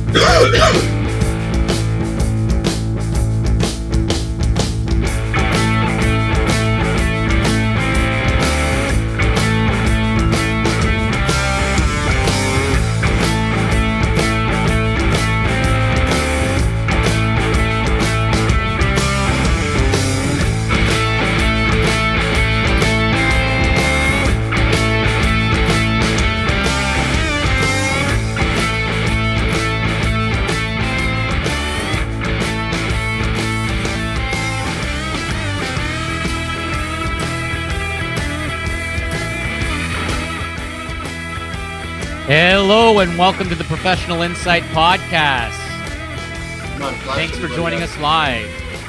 Hello and welcome to the Professional Insight Podcast. Thanks for joining us live.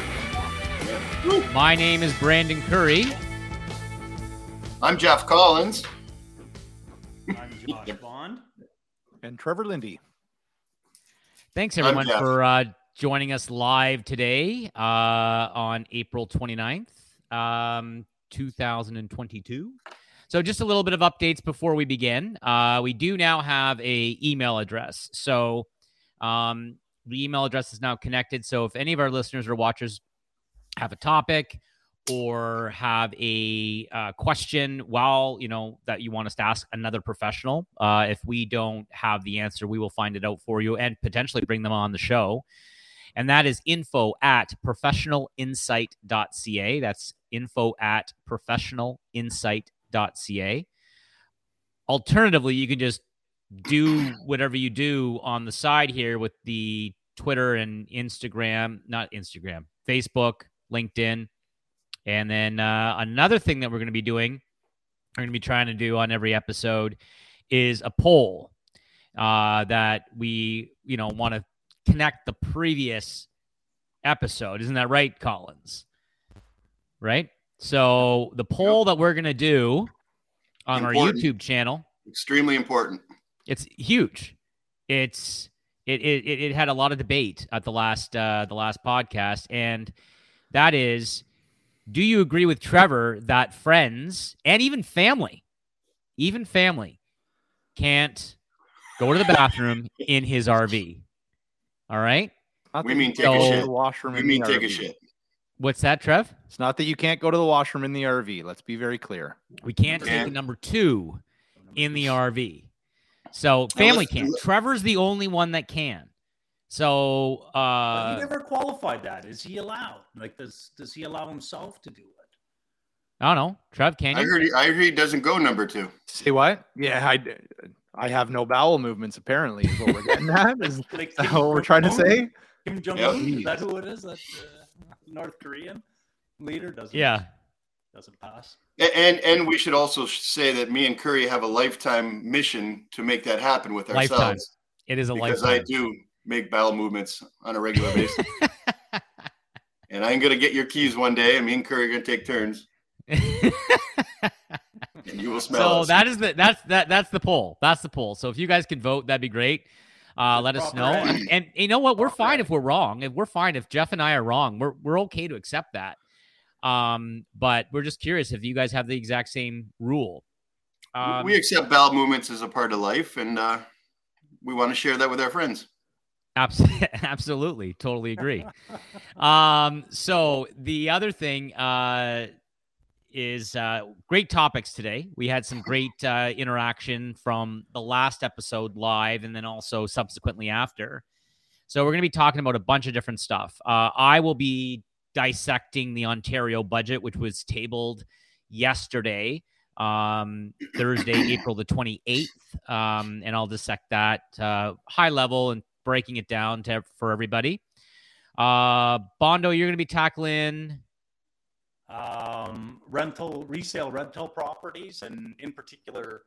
My name is Brandon Curry. I'm Jeff Collins. I'm Josh Bond. And Trevor Lindy. Thanks everyone for joining us live today on April 29th, 2022. So just a little bit of updates before we begin. We do now have a email address. So the email address is now connected. So if any of our listeners or watchers have a topic or have a question that you want us to ask another professional, if we don't have the answer, we will find it out for you and potentially bring them on the show. And that is info@professionalinsight.ca. That's info@professionalinsight.ca. Alternatively, you can just do whatever you do on the side here with the Twitter and Facebook, LinkedIn. And then another thing that we're going to be trying to do on every episode is a poll that we, want to connect the previous episode. Isn't that right, Collins? Right? So the poll that we're going to do on our YouTube channel. Extremely important. It's huge. It had a lot of debate at the last podcast. And that is, do you agree with Trevor that friends and even family can't go to the bathroom in his RV? All right. We mean take a shit. Washroom. We mean take a shit. What's that, Trev? It's not that you can't go to the washroom in the RV. Let's be very clear. We can't take a number 2 in the RV. So family can't. Trevor's the only one that can. So He never qualified that. Is he allowed? Like, does he allow himself to do it? I don't know. Trev, can you? I heard he doesn't go number 2. Say what? Yeah, I have no bowel movements, apparently, is what we're getting at. Is Like that what we're trying to say? Kim Jong-un, is that who it is? That North Korean leader doesn't pass. And we should also say that me and Curry have a lifetime mission to make that happen with ourselves. Lifetime. It is a because lifetime. I do make bowel movements on a regular basis. And I'm going to get your keys one day, and me and Curry are going to take turns. And you will smell us. So that's the poll. That's the poll. So if you guys can vote, that'd be great. Let us know. And you know what? We're fine if we're wrong. We're fine if Jeff and I are wrong. We're okay to accept that. But we're just curious if you guys have the exact same rule. We accept bowel movements as a part of life, and we want to share that with our friends. Absolutely. Totally agree. So the other thing is great topics today. We had some great interaction from the last episode live and then also subsequently after. So we're going to be talking about a bunch of different stuff. I will be dissecting the Ontario budget, which was tabled yesterday, Thursday, April the 28th. And I'll dissect that high level and breaking it down for everybody. Bondo, you're going to be tackling resale rental properties, and in particular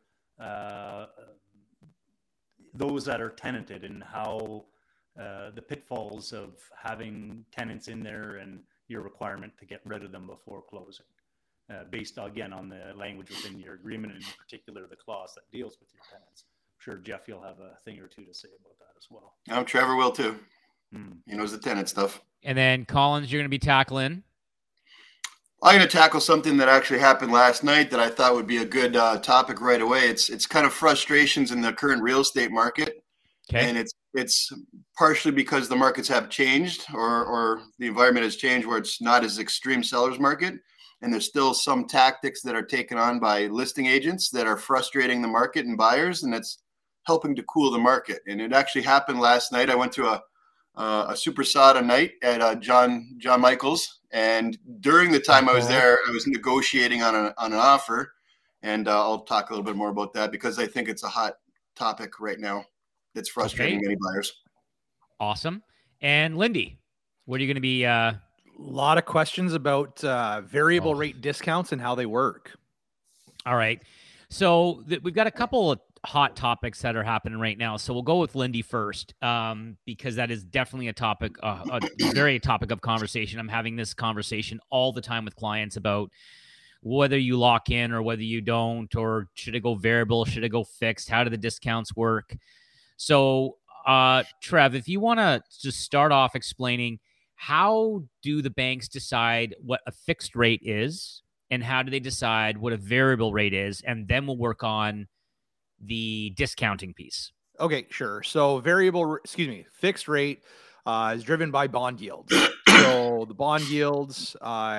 those that are tenanted, and how the pitfalls of having tenants in there and your requirement to get rid of them before closing, based again on the language within your agreement, and in particular the clause that deals with your tenants. I'm sure Jeff, you'll have a thing or two to say about that as well. Trevor will too. He knows the tenant stuff. And then Collins, you're going to be tackling. I'm going to tackle something that actually happened last night that I thought would be a good topic right away. It's kind of frustrations in the current real estate market. Okay. And it's partially because the markets have changed or the environment has changed where it's not as extreme seller's market. And there's still some tactics that are taken on by listing agents that are frustrating the market and buyers, and it's helping to cool the market. And it actually happened last night. I went to a super sada night at John Michael's, and during the time I was there, I was negotiating on an offer, and I'll talk a little bit more about that because I think it's a hot topic right now that's frustrating many buyers. Awesome. And Lindy, what are you going to be? A lot of questions about variable rate discounts and how they work. All right. So we've got a couple of hot topics that are happening right now. So we'll go with Lindy first, because that is definitely a topic, a very topic of conversation. I'm having this conversation all the time with clients about whether you lock in or whether you don't, or should it go variable? Should it go fixed? How do the discounts work? So, Trev, if you want to just start off explaining, how do the banks decide what a fixed rate is, and how do they decide what a variable rate is? And then we'll work on the discounting piece. Okay, sure. So fixed rate is driven by bond yields. So the bond yields,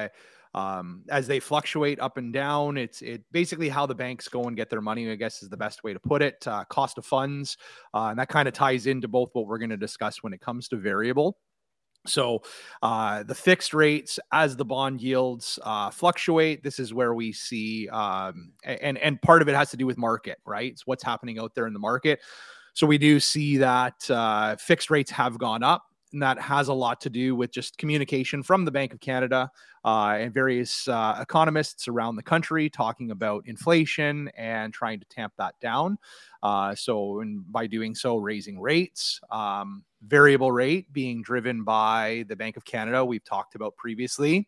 as they fluctuate up and down, it's basically how the banks go and get their money, I guess is the best way to put it. Cost of funds, and that kind of ties into both what we're going to discuss when it comes to variable. So the fixed rates, as the bond yields fluctuate, this is where we see, and part of it has to do with market, right? It's what's happening out there in the market. So we do see that fixed rates have gone up, and that has a lot to do with just communication from the Bank of Canada and various economists around the country talking about inflation and trying to tamp that down. And by doing so, raising rates. Variable rate being driven by the Bank of Canada, we've talked about previously.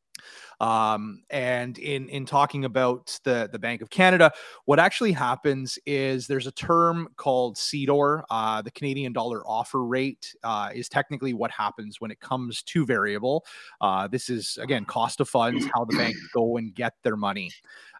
And in talking about the Bank of Canada, what actually happens is there's a term called CDOR, the Canadian dollar offer rate, is technically what happens when it comes to variable. This is, again, cost of funds, how the banks go and get their money.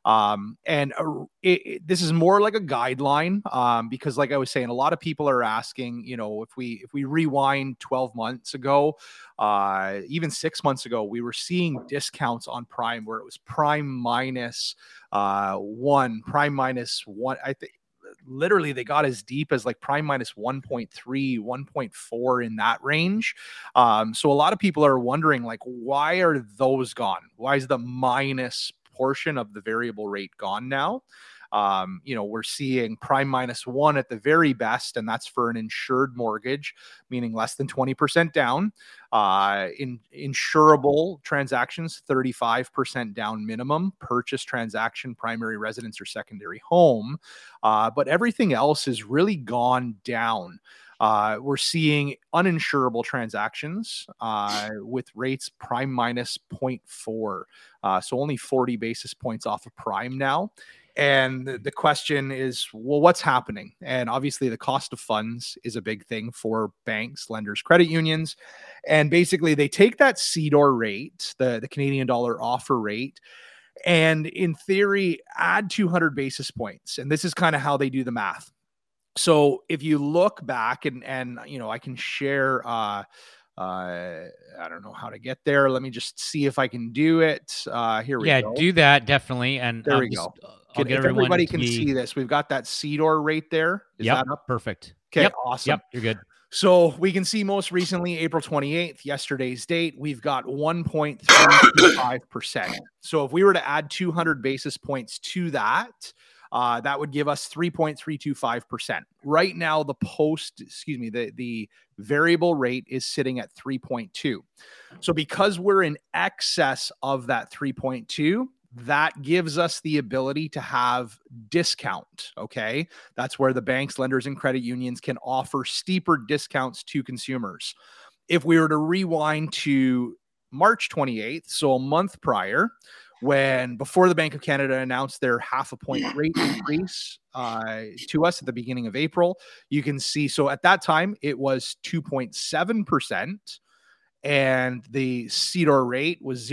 This is more like a guideline, because like I was saying, a lot of people are asking, if we rewind 12 months ago, even 6 months ago, we were seeing discounts on prime where it was prime minus one. I think literally they got as deep as like prime minus 1.3, 1.4 in that range. So a lot of people are wondering, like, why are those gone? Why is the minus portion of the variable rate gone now? We're seeing prime minus one at the very best, and that's for an insured mortgage, meaning less than 20% down. In insurable transactions, 35% down minimum, purchase transaction, primary residence or secondary home. But everything else has really gone down. We're seeing uninsurable transactions with rates prime minus 0.4. So only 40 basis points off of prime now. And the question is, well, what's happening? And obviously the cost of funds is a big thing for banks, lenders, credit unions. And basically they take that CDOR rate, the Canadian dollar offer rate, and in theory, add 200 basis points. And this is kind of how they do the math. So if you look back and I can share, I don't know how to get there. Let me just see if I can do it. Here we go. Yeah, do that definitely. And there we go. If everybody can see this, we've got that CDOR rate there. Is that up? Perfect. Okay, yep. Awesome. Yep, you're good. So we can see most recently, April 28th, yesterday's date, we've got 1.35%. So if we were to add 200 basis points to that, that would give us 3.325%. Right now, the variable rate is sitting at 3.2. So because we're in excess of that 3.2, that gives us the ability to have discount. Okay. That's where the banks, lenders, and credit unions can offer steeper discounts to consumers. If we were to rewind to March 28th, so a month prior, before the Bank of Canada announced their 0.5 point rate increase to us at the beginning of April, you can see, so at that time it was 2.7%. And the CDOR rate was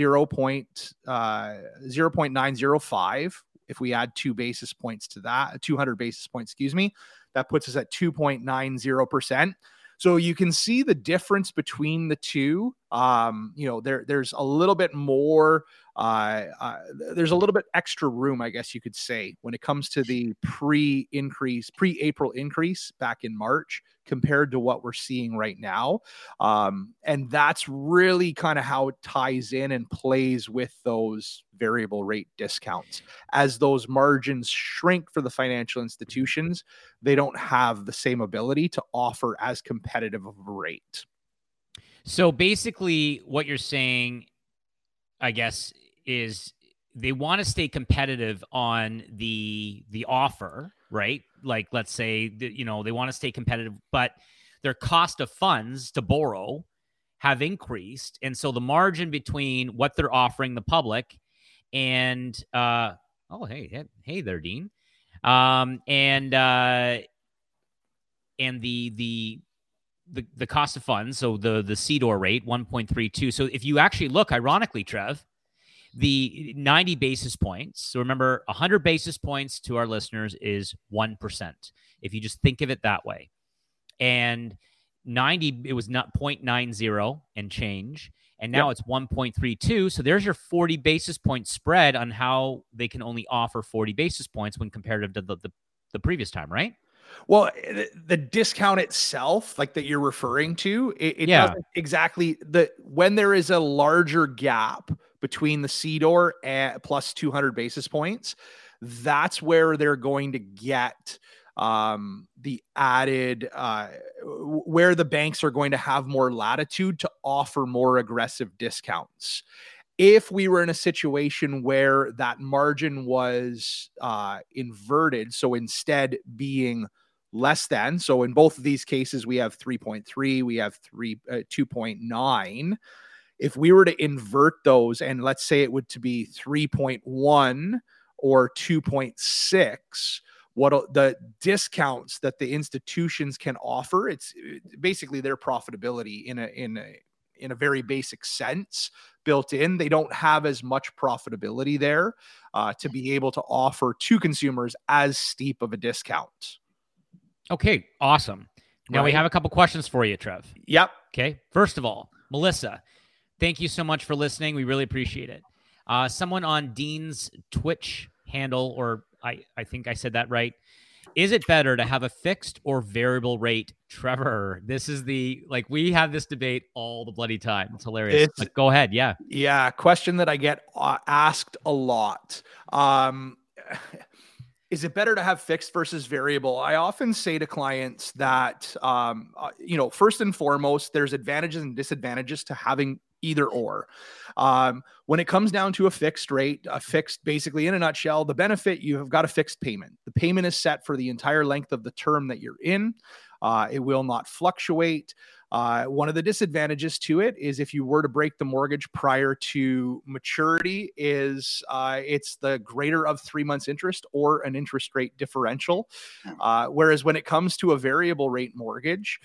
0.905. If we add 200 basis points, that puts us at 2.90%. So you can see the difference between the two. There's a little bit more, there's a little bit extra room, I guess you could say, when it comes to the pre-April increase back in March compared to what we're seeing right now. And that's really kind of how it ties in and plays with those variable rate discounts. As those margins shrink for the financial institutions, they don't have the same ability to offer as competitive of a rate. So basically what you're saying, I guess, is they want to stay competitive on the offer, right? Like, let's say that, they want to stay competitive, but their cost of funds to borrow have increased. And so the margin between what they're offering the public and, hey there, Dean. And the cost of funds, so the CDOR rate, 1.32. So if you actually look, ironically, Trev, the 90 basis points. So remember, 100 basis points to our listeners is 1%. If you just think of it that way. And 90, it was not 0.90 and change. And now it's 1.32. So there's your 40 basis point spread on how they can only offer 40 basis points when comparative to the previous time, right? Well, the discount itself, like that you're referring to, it doesn't exactly when there is a larger gap between the CDOR plus 200 basis points, that's where they're going to get the added, where the banks are going to have more latitude to offer more aggressive discounts. If we were in a situation where that margin was inverted, so instead being less than, so in both of these cases, we have 3.3, we have 2.9. If we were to invert those, and let's say it would to be 3.1 or 2.6, what the discounts that the institutions can offer, it's basically their profitability in a very basic sense built in. They don't have as much profitability there to be able to offer to consumers as steep of a discount. Okay, awesome. Now we have a couple questions for you, Trev. Yep. Okay. First of all, Melissa, thank you so much for listening. We really appreciate it. Someone on Dean's Twitch handle, or I think I said that right. Is it better to have a fixed or variable rate? Trevor, this is we have this debate all the bloody time. It's hilarious. Go ahead. Yeah. Yeah. Question that I get asked a lot. Is it better to have fixed versus variable? I often say to clients that, first and foremost, there's advantages and disadvantages to having either or. When it comes down to a fixed rate, basically in a nutshell, the benefit, you have got a fixed payment. The payment is set for the entire length of the term that you're in. It will not fluctuate. One of the disadvantages to it is if you were to break the mortgage prior to maturity is it's the greater of 3 months interest or an interest rate differential. Whereas when it comes to a variable rate mortgage,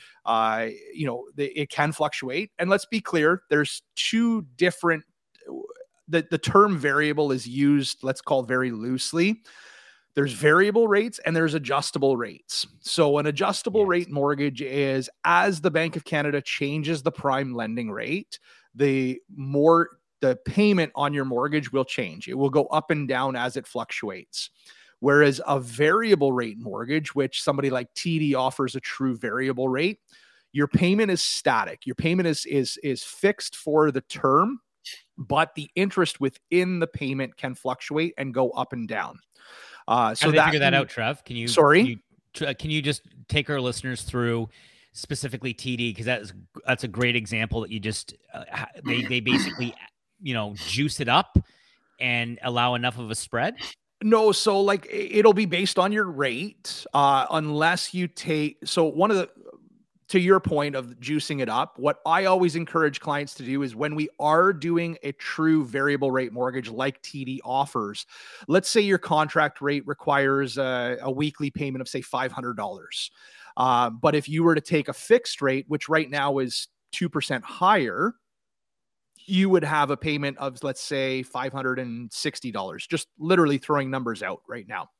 it can fluctuate. And let's be clear, there's two different, the term variable is used, let's call very loosely. There's variable rates and there's adjustable rates. So an adjustable rate mortgage is, as the Bank of Canada changes the prime lending rate, the payment on your mortgage will change. It will go up and down as it fluctuates. Whereas a variable rate mortgage, which somebody like TD offers a true variable rate, your payment is static. Your payment is fixed for the term, but the interest within the payment can fluctuate and go up and down. How do they figure that out, Trev? Can you just take our listeners through specifically TD? Because that's a great example that you just they basically juice it up and allow enough of a spread. No, so it'll be based on your rate, unless you take. So to your point of juicing it up, what I always encourage clients to do is when we are doing a true variable rate mortgage like TD offers, let's say your contract rate requires a weekly payment of say $500. But if you were to take a fixed rate, which right now is 2% higher, you would have a payment of, let's say, $560, just literally throwing numbers out right now. Yep.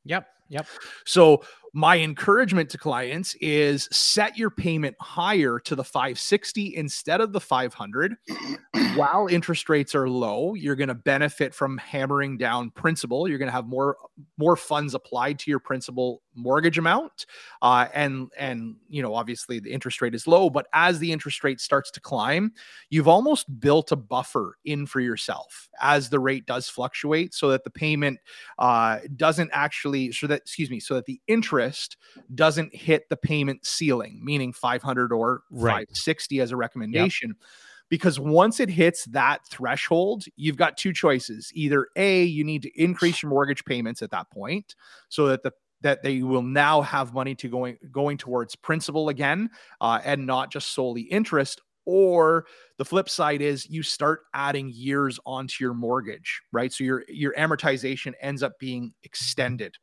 Yep. So my encouragement to clients is set your payment higher to the 560 instead of the 500. While interest rates are low, you're going to benefit from hammering down principal. You're going to have more funds applied to your principal mortgage amount. And obviously the interest rate is low, but as the interest rate starts to climb, you've almost built a buffer in for yourself as the rate does fluctuate, so that the payment doesn't actually, so that the interest doesn't hit the payment ceiling, meaning 500 or 560 as a recommendation. Yep. Because once it hits that threshold, you've got two choices. Either A, you need to increase your mortgage payments at that point so that they will now have money to going towards principal again, and not just solely interest. Or the flip side is you start adding years onto your mortgage, right? So your amortization ends up being extended.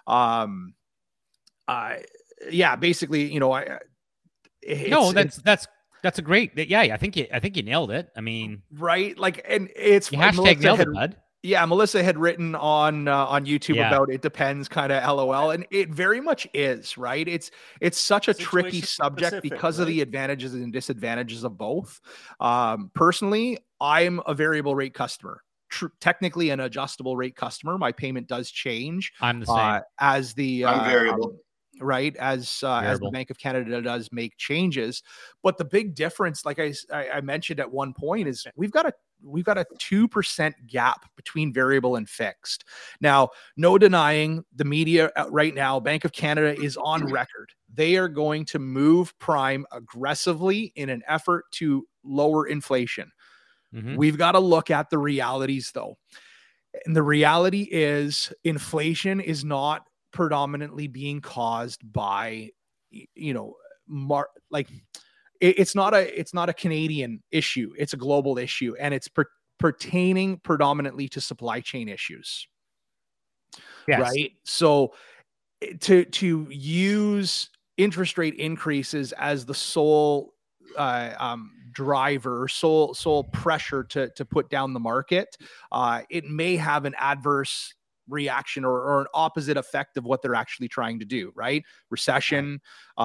Basically, that's a great. Yeah, I think you nailed it. I mean, right? Like, and it's you hashtag nailed it, bud. Yeah, Melissa had written on YouTube about it depends, kind of LOL, and it very much is, right? It's such a tricky subject because of the advantages and disadvantages of both. Personally, I'm a variable rate customer. Technically an adjustable rate customer. My payment does change. I'm the same. I'm variable. Right, as the Bank of Canada does make changes. But the big difference, like I mentioned at one point, is we've got a 2% gap between variable and fixed. Now, no denying the media right now, Bank of Canada is on record. They are going to move prime aggressively in an effort to lower inflation. Mm-hmm. We've got to look at the realities, though. And the reality is inflation is not predominantly being caused by, it's not a Canadian issue. It's a global issue, and it's pertaining predominantly to supply chain issues. Yes. Right. So to use interest rate increases as the sole driver, sole pressure to put down the market, it may have an adverse reaction or an opposite effect of what they're actually trying to do. Right. Recession.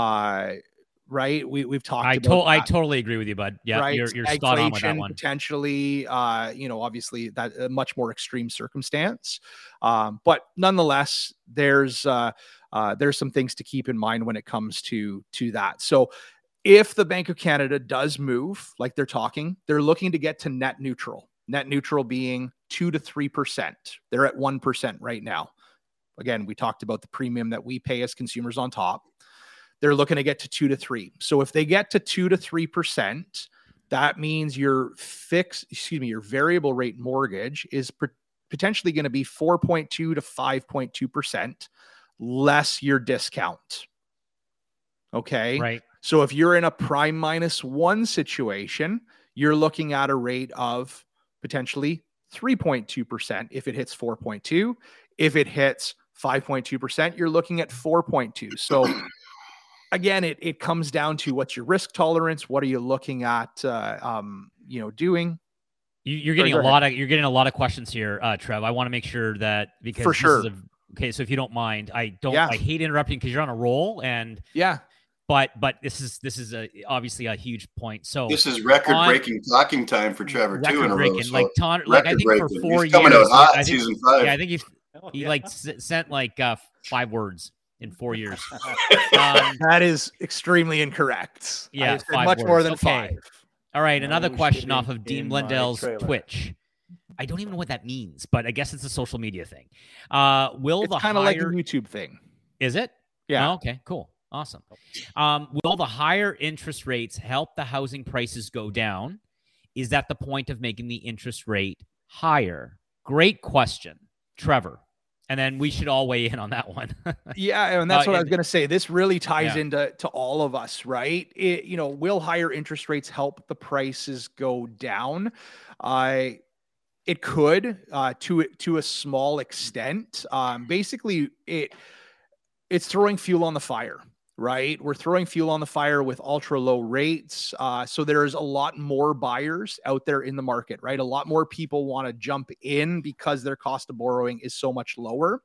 Right. We've talked about I totally agree with you, bud. Yeah. Right? You're spot on with that one. Potentially, obviously that a much more extreme circumstance. But nonetheless, there's some things to keep in mind when it comes to that. So if the Bank of Canada does move, like they're looking to get to net neutral being 2 to 3%. They're at 1% right now. Again, we talked about the premium that we pay as consumers on top. They're looking to get to 2 to 3. So if they get to 2 to 3%, that means your variable rate mortgage is potentially going to be 4.2 to 5.2% less your discount. Okay. Right. So if you're in a prime -1 situation, you're looking at a rate of potentially 3.2% if it hits 4.2. If it hits 5.2%, you're looking at 4.2. So again, it comes down to what's your risk tolerance. What are you looking at, doing? You're getting a lot of questions here, Trev. I want to make sure that because for sure. Okay, so if you don't mind, I hate interrupting because you're on a roll and But this is obviously a huge point. So this is record-breaking talking time for Trevor too in a row. So I think for 4 years, coming out hot season 5. Yeah, I think he sent 5 words in 4 years. That is extremely incorrect. Yeah, much more than 5. All right, another question off of Dean Blundell's Twitch. I don't even know what that means, but I guess it's a social media thing. It's kind of like a YouTube thing. Is it? Yeah. Oh, okay, cool. Awesome. Will the higher interest rates help the housing prices go down? Is that the point of making the interest rate higher? Great question, Trevor. And then we should all weigh in on that one. Yeah, and that's what I was going to say. This really ties into all of us, right? Will higher interest rates help the prices go down? It could, to a small extent. Basically, it's throwing fuel on the fire. Right. We're throwing fuel on the fire with ultra low rates. So there's a lot more buyers out there in the market, right? A lot more people want to jump in because their cost of borrowing is so much lower.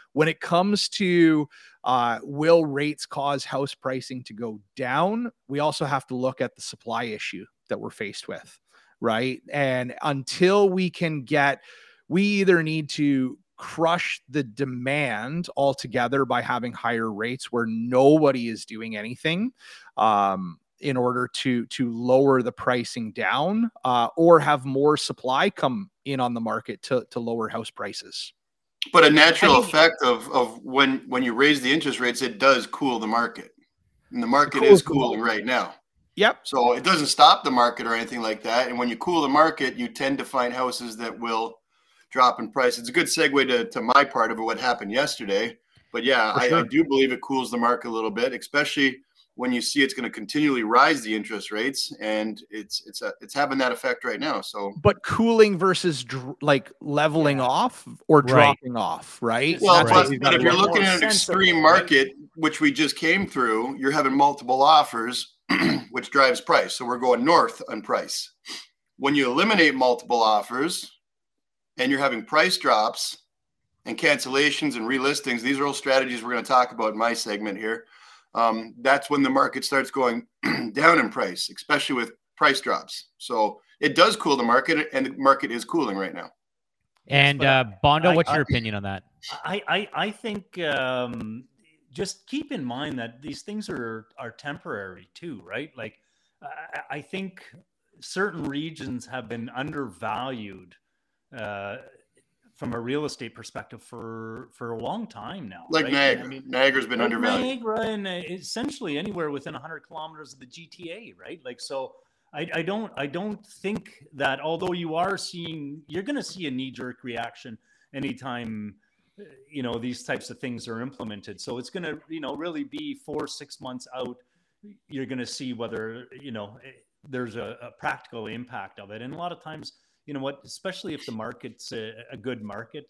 when it comes to will rates cause house pricing to go down, we also have to look at the supply issue that we're faced with, right? And until we either need to crush the demand altogether by having higher rates where nobody is doing anything in order to lower the pricing down, or have more supply come in on the market to lower house prices. But a natural effect of when you raise the interest rates, it does cool the market. And the market is cooling right now. Yep. So it doesn't stop the market or anything like that. And when you cool the market, you tend to find houses that will drop in price. It's a good segue to my part of what happened yesterday. But yeah, I do believe it cools the market a little bit, especially when you see it's going to continually rise the interest rates, and it's having that effect right now. So, but cooling versus like leveling off or dropping off, right? Well, but if you're looking at an extreme market, which we just came through, you're having multiple offers, which drives price. So we're going north on price. When you eliminate multiple offers and you're having price drops and cancellations and relistings, these are all strategies we're going to talk about in my segment here. That's when the market starts going down in price, especially with price drops. So it does cool the market, and the market is cooling right now. And Bondo, what's your opinion on that? I think just keep in mind that these things are temporary too, right? Like I think certain regions have been undervalued from a real estate perspective for a long time now. Like right? Niagara. Niagara's been undervalued. Niagara and essentially anywhere within 100 kilometers of the GTA, right? Like, so I don't think that, although you're going to see a knee-jerk reaction anytime, these types of things are implemented. So it's going to, really be 4-6 months out. You're going to see whether, there's a practical impact of it. And a lot of times, especially if the market's a good market,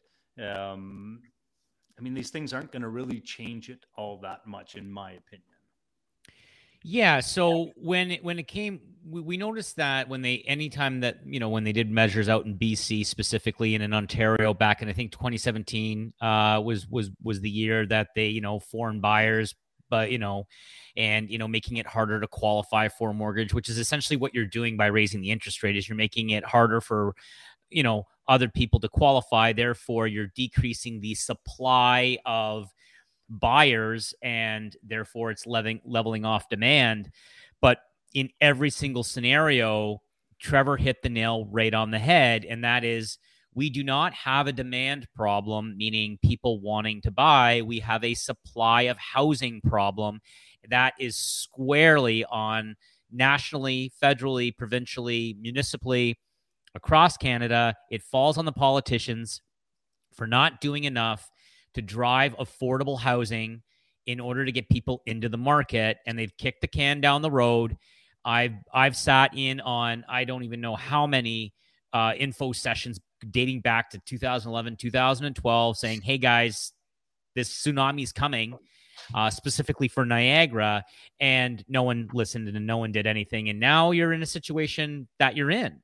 these things aren't going to really change it all that much, in my opinion. Yeah. So when it came, we noticed that anytime that, when they did measures out in BC specifically and in Ontario back in, I think 2017 was the year that they, foreign buyers, but, making it harder to qualify for a mortgage, which is essentially what you're doing by raising the interest rate, is you're making it harder for, other people to qualify. Therefore, you're decreasing the supply of buyers, and therefore it's leveling off demand. But in every single scenario, Trevor hit the nail right on the head, and that is, we do not have a demand problem, meaning people wanting to buy. We have a supply of housing problem that is squarely on nationally, federally, provincially, municipally, across Canada. It falls on the politicians for not doing enough to drive affordable housing in order to get people into the market, and they've kicked the can down the road. I've sat in on, I don't even know how many info sessions dating back to 2011, 2012, saying, hey guys, this tsunami's coming, specifically for Niagara, and no one listened and no one did anything. And now you're in a situation that you're in.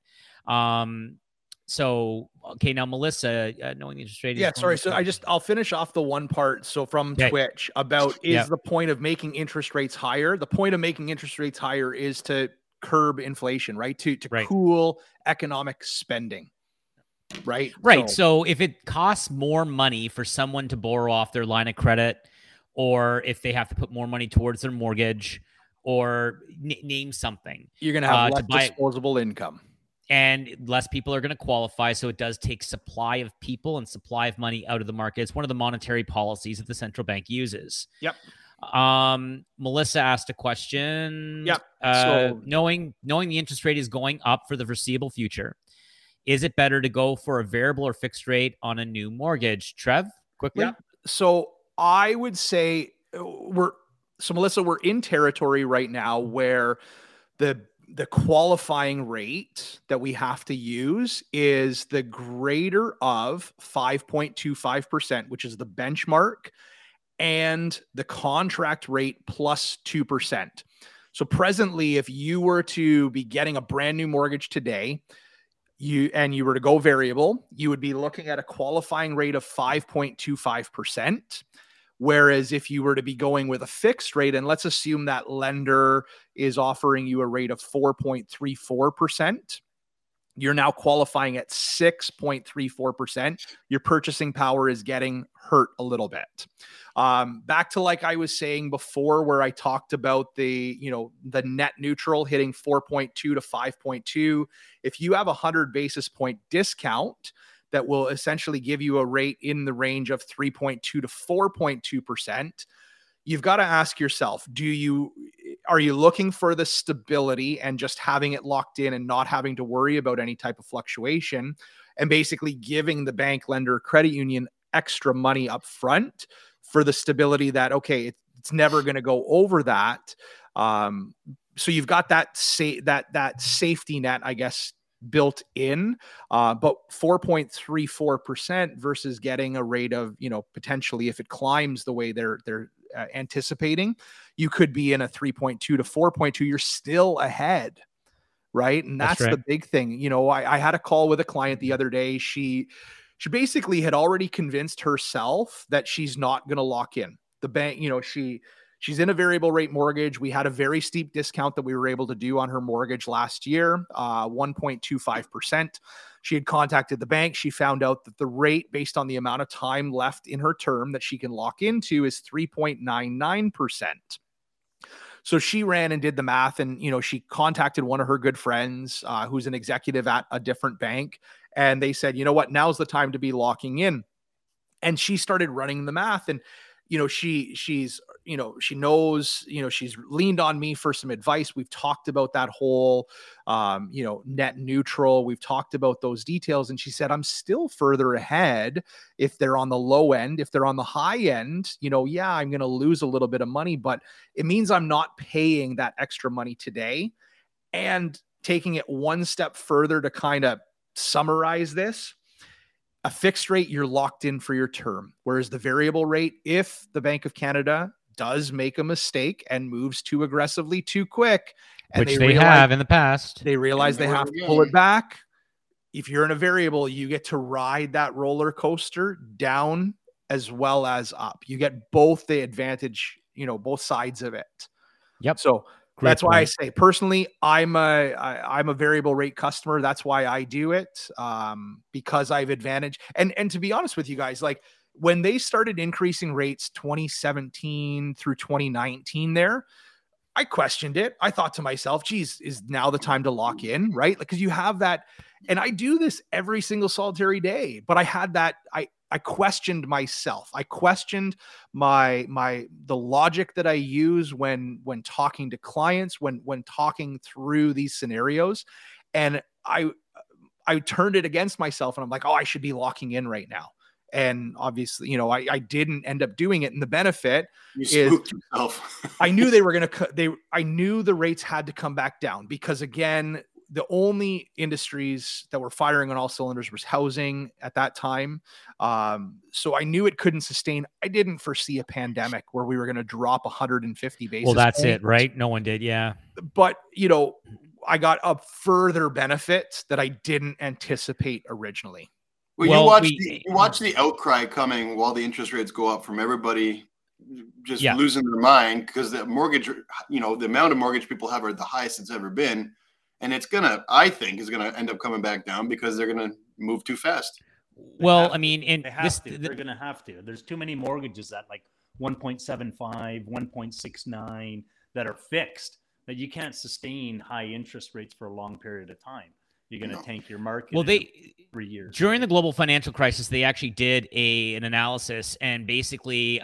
So, okay, now Melissa, knowing the interest rate. Yeah, sorry. So I'll finish off the one part. So from Twitch about the point of making interest rates higher. The point of making interest rates higher is to curb inflation, right? To cool economic spending. Right. So if it costs more money for someone to borrow off their line of credit, or if they have to put more money towards their mortgage, or name something, you're going to have less disposable income. And less people are going to qualify. So it does take supply of people and supply of money out of the market. It's one of the monetary policies that the central bank uses. Yep. Melissa asked a question. Yep. So knowing the interest rate is going up for the foreseeable future, is it better to go for a variable or fixed rate on a new mortgage? Trev, quickly. Yep. So I would say Melissa, we're in territory right now where the qualifying rate that we have to use is the greater of 5.25%, which is the benchmark, and the contract rate plus 2%. So presently, if you were to be getting a brand new mortgage today, you were to go variable, you would be looking at a qualifying rate of 5.25%. Whereas if you were to be going with a fixed rate, and let's assume that lender is offering you a rate of 4.34%, you're now qualifying at 6.34%. Your purchasing power is getting hurt a little bit. Back to like I was saying before, where I talked about the net neutral hitting 4.2 to 5.2. If you have 100 basis point discount, that will essentially give you a rate in the range of 3.2 to 4.2%. You've got to ask yourself, are you looking for the stability and just having it locked in and not having to worry about any type of fluctuation, and basically giving the bank, lender, credit union extra money up front for the stability that, okay, it's never going to go over that. So you've got that safety net, I guess, built in, but 4.34% versus getting a rate of, potentially, if it climbs the way they're anticipating, you could be in a 3.2 to 4.2. You're still ahead, right? And that's right. The big thing. I had a call with a client the other day. She basically had already convinced herself that she's not going to lock in. The bank, she's in a variable rate mortgage. We had a very steep discount that we were able to do on her mortgage last year, 1.25%. She had contacted the bank. She found out that the rate, based on the amount of time left in her term that she can lock into, is 3.99%. So she ran and did the math, and, she contacted one of her good friends who's an executive at a different bank. And they said, you know what, now's the time to be locking in. And she started running the math, and, she knows, she's leaned on me for some advice. We've talked about that whole, net neutral. We've talked about those details. And she said, I'm still further ahead if they're on the low end. If they're on the high end, yeah, I'm going to lose a little bit of money, but it means I'm not paying that extra money today. And taking it one step further to kind of summarize this, a fixed rate, you're locked in for your term. Whereas the variable rate, if the Bank of Canada does make a mistake and moves too aggressively too quick, and which they have in the past, they realize they have to pull it back. If you're in a variable, you get to ride that roller coaster down as well as up. You get both the advantage, both sides of it. Yep. So that's why I say, personally, I'm a variable rate customer. That's why I do it, because I have advantage. And to be honest with you guys, like when they started increasing rates 2017 through 2019 there, I questioned it. I thought to myself, geez, is now the time to lock in, right? Because you have that, and I do this every single solitary day, but I had that, I questioned myself. I questioned the logic that I use when talking to clients, when talking through these scenarios. And I turned it against myself, and I'm like, oh, I should be locking in right now. And obviously, I didn't end up doing it. And the benefit is yourself. I knew they were going to, I knew the rates had to come back down, because again, the only industries that were firing on all cylinders was housing at that time. So I knew it couldn't sustain. I didn't foresee a pandemic where we were going to drop 150 basis. Well, that's points. It, right? No one did. Yeah. But, I got a further benefit that I didn't anticipate originally. Well, you watch the outcry coming while the interest rates go up from everybody just losing their mind, because the mortgage, the amount of mortgage people have are the highest it's ever been. And I think is going to end up coming back down because they're going to move too fast. They're going to have to. There's too many mortgages at like 1.75, 1.69 that are fixed, that you can't sustain high interest rates for a long period of time. You're going to tank your market. Well, 3 years. During the global financial crisis, they actually did an analysis, and basically,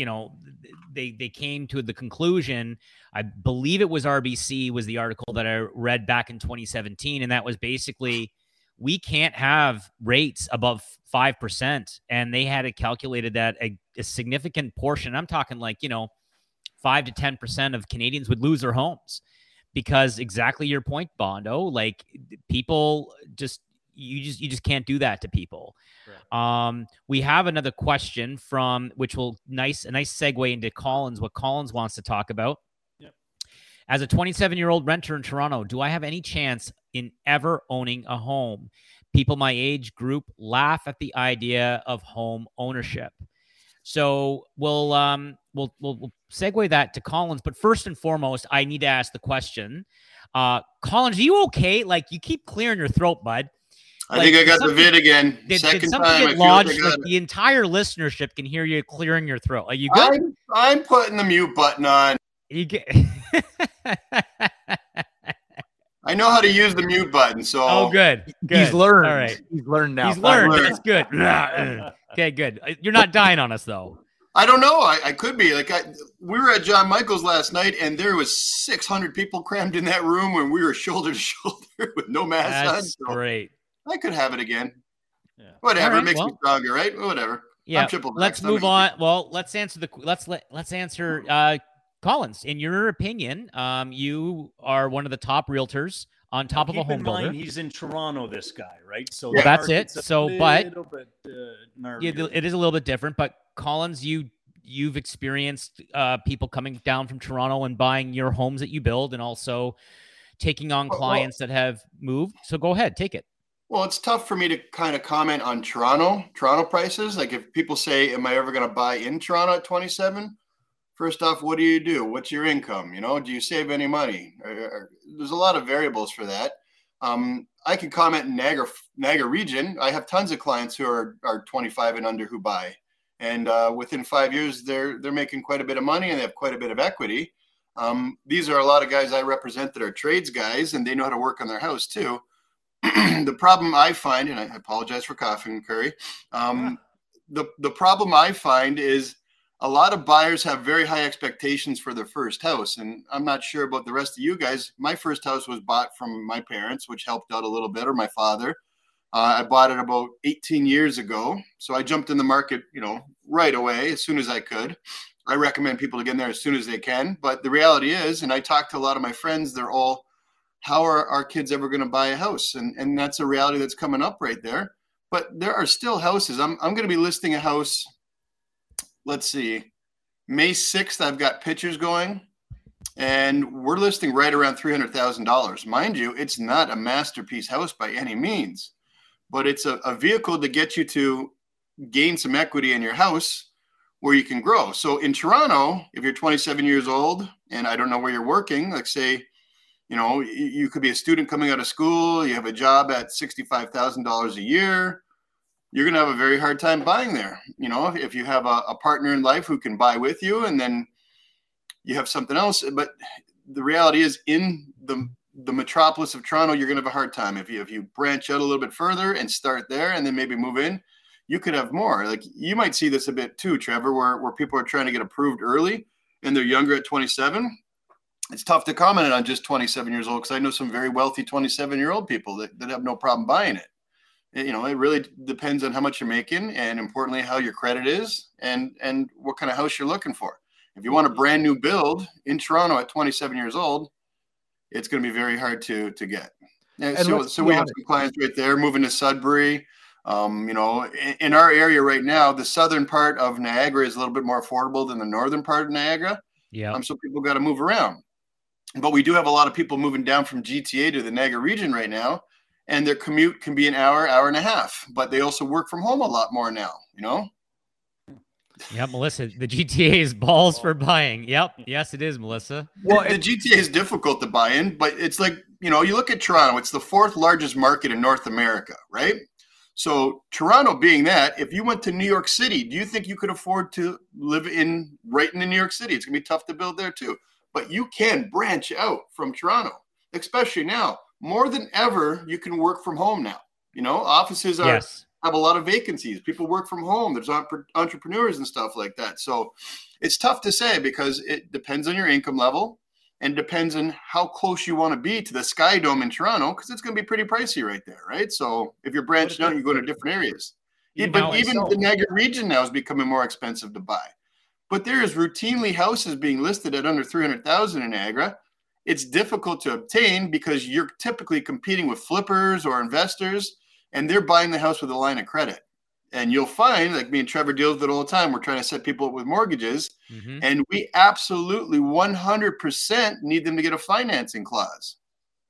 they came to the conclusion. I believe it was RBC was the article that I read back in 2017, and that was basically we can't have rates above 5%, and they had it calculated that a significant portion. I'm talking like 5 to 10% of Canadians would lose their homes. Because exactly your point, Bondo, like people you just can't do that to people. Right. We have another question from a nice segue into Collins, what Collins wants to talk about. Yep. As a 27-year-old renter in Toronto, do I have any chance in ever owning a home. People my age group laugh at the idea of home ownership. So we'll segue that to Collins. But first and foremost, I need to ask the question. Collins, are you okay? Like, you keep clearing your throat, bud. I think I got the vid again. Second time. Get lodged, like the entire listenership can hear you clearing your throat. Are you good? I'm putting the mute button on. You get. I know how to use the mute button. So. Oh, good. He's learned. All right. He's learned now. He's learned. That's good. Okay, good. You're not dying on us, though. I don't know. I could be. We were at John Michael's last night, and there was 600 people crammed in that room when we were shoulder to shoulder with no mask on. That's great. I could have it again. Yeah. Whatever, right, makes me stronger, right? Whatever. Yeah. Let's move on. Well, let's answer Collins. In your opinion, you are one of the top realtors on top of a home builder. He's in Toronto, this guy, right? So well, that's it. So, but yeah, it is a little bit different. But Collins, you've experienced people coming down from Toronto and buying your homes that you build, and also taking on clients that have moved. So go ahead, take it. Well, it's tough for me to kind of comment on Toronto prices. Like, if people say, am I ever going to buy in Toronto at 27? First off, what do you do? What's your income? Do you save any money? There's a lot of variables for that. I can comment in Niagara region. I have tons of clients who are 25 and under who buy. And within 5 years, they're making quite a bit of money and they have quite a bit of equity. These are a lot of guys I represent that are trades guys, and they know how to work on their house too. The problem I find, and I apologize for coughing, Curry. The problem I find is a lot of buyers have very high expectations for their first house. And I'm not sure about the rest of you guys. My first house was bought from my parents, which helped out a little bit, or my father. I bought it about 18 years ago. So I jumped in the market, right away, as soon as I could. I recommend people to get in there as soon as they can. But the reality is, and I talk to a lot of my friends, they're all, how are our kids ever going to buy a house? And that's a reality that's coming up right there. But there are still houses. I'm going to be listing a house. Let's see, May 6th, I've got pictures going, and we're listing right around $300,000. Mind you, it's not a masterpiece house by any means, but it's a vehicle to get you to gain some equity in your house where you can grow. So in Toronto, if you're 27 years old and I don't know where you're working, like say, you could be a student coming out of school, you have a job at $65,000 a year, you're going to have a very hard time buying there. If you have a partner in life who can buy with you, and then you have something else. But the reality is, in the metropolis of Toronto, you're going to have a hard time. If you branch out a little bit further and start there and then maybe move in, you could have more. Like, you might see this a bit too, Trevor, where people are trying to get approved early and they're younger at 27. It's tough to comment on just 27 years old, because I know some very wealthy 27-year-old people that have no problem buying it. It really depends on how much you're making, and importantly, how your credit is and what kind of house you're looking for. If you want a brand new build in Toronto at 27 years old, it's going to be very hard to get. So we have some clients right there moving to Sudbury. In our area right now, the southern part of Niagara is a little bit more affordable than the northern part of Niagara. Yeah. So people got to move around. But we do have a lot of people moving down from GTA to the Niagara region right now. And their commute can be an hour and a half, but they also work from home a lot more now, Yeah, Melissa, the GTA is balls for buying. Yep. Yes, it is, Melissa. Well, the GTA is difficult to buy in, but it's like, you look at Toronto, it's the fourth largest market in North America, right? So Toronto being that, if you went to New York City, do you think you could afford to live right in New York City? It's going to be tough to build there too, but you can branch out from Toronto, especially now. More than ever, you can work from home now. Offices have a lot of vacancies. People work from home. There's entrepreneurs and stuff like that. So it's tough to say, because it depends on your income level and depends on how close you want to be to the Sky Dome in Toronto, because it's going to be pretty pricey right there, right? So if you're branching out, you go to different areas. Even the Niagara region now is becoming more expensive to buy. But there is routinely houses being listed at under $300,000 in Niagara. It's difficult to obtain because you're typically competing with flippers or investors, and they're buying the house with a line of credit. And you'll find, like me and Trevor deals with it all the time, we're trying to set people up with mortgages, and we absolutely 100% need them to get a financing clause.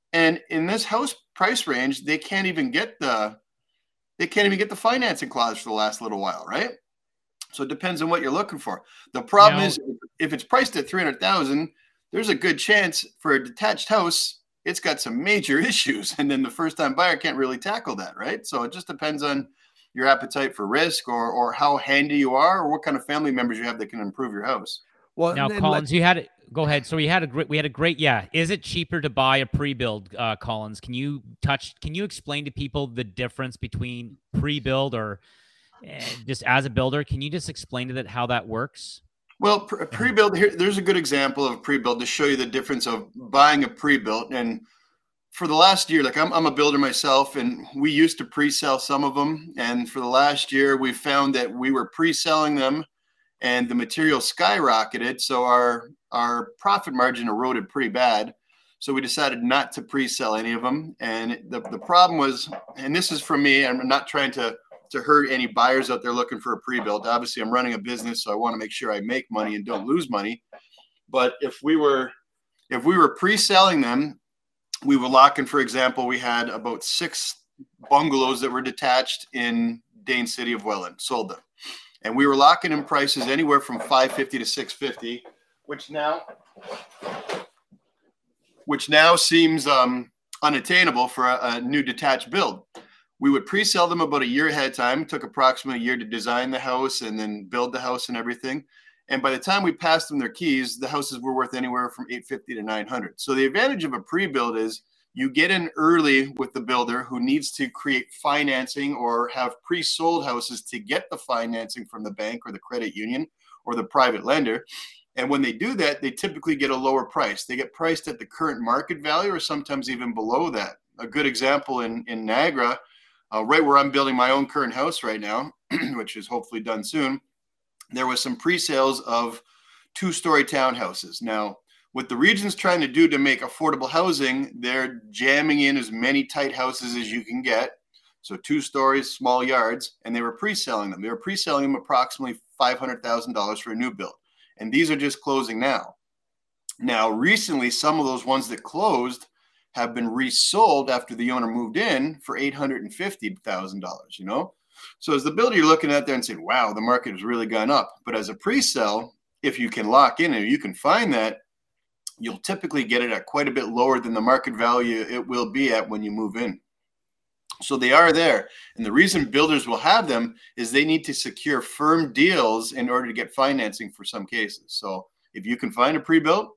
And in this house price range, they can't even get the financing clause for the last little while, right? So it depends on what you're looking for. The problem is if it's priced at $300,000, there's a good chance for a detached house, it's got some major issues. And then the first time buyer can't really tackle that, right? So it just depends on your appetite for risk or how handy you are or what kind of family members you have that can improve your house. Well, now, Collins, you had it. Go ahead. So we had a great. Yeah. Is it cheaper to buy a pre-build, Collins? Can you explain to people the difference between pre-build or just as a builder? Can you just explain to that how that works? Well, pre-build here, there's a good example of pre-build to show you the difference of buying a pre-built. And for the last year, like I'm a builder myself, and we used to pre-sell some of them. And for the last year, we found that we were pre-selling them and the material skyrocketed. So our profit margin eroded pretty bad. So we decided not to pre-sell any of them. And the problem was, and this is from me, I'm not trying to hurt any buyers out there looking for a pre-built. Obviously, I'm running a business, so I want to make sure I make money and don't lose money. But if we were pre-selling them, we were locking, for example, we had about 6 bungalows that were detached in Dane City of Welland, sold them. And we were locking in prices anywhere from $550 to $650, which now seems unattainable for a new detached build. We would pre-sell them about a year ahead of time. It took approximately a year to design the house and then build the house and everything. And by the time we passed them their keys, the houses were worth anywhere from $850 to $900. So the advantage of a pre-build is you get in early with the builder who needs to create financing or have pre-sold houses to get the financing from the bank or the credit union or the private lender. And when they do that, they typically get a lower price. They get priced at the current market value or sometimes even below that. A good example in Niagara, right where I'm building my own current house right now, which is hopefully done soon, there was some pre-sales of 2-story townhouses. Now, what the region's trying to do to make affordable housing, they're jamming in as many tight houses as you can get. So 2 stories, small yards, and they were pre-selling them. They were pre-selling them approximately $500,000 for a new build. And these are just closing now. Now, recently, some of those ones that closed have been resold after the owner moved in for $850,000, you know? So as the builder, you're looking at there and saying, wow, the market has really gone up. But as a pre-sell, if you can lock in and you can find that, you'll typically get it at quite a bit lower than the market value it will be at when you move in. So they are there. And the reason builders will have them is they need to secure firm deals in order to get financing for some cases. So if you can find a pre-built,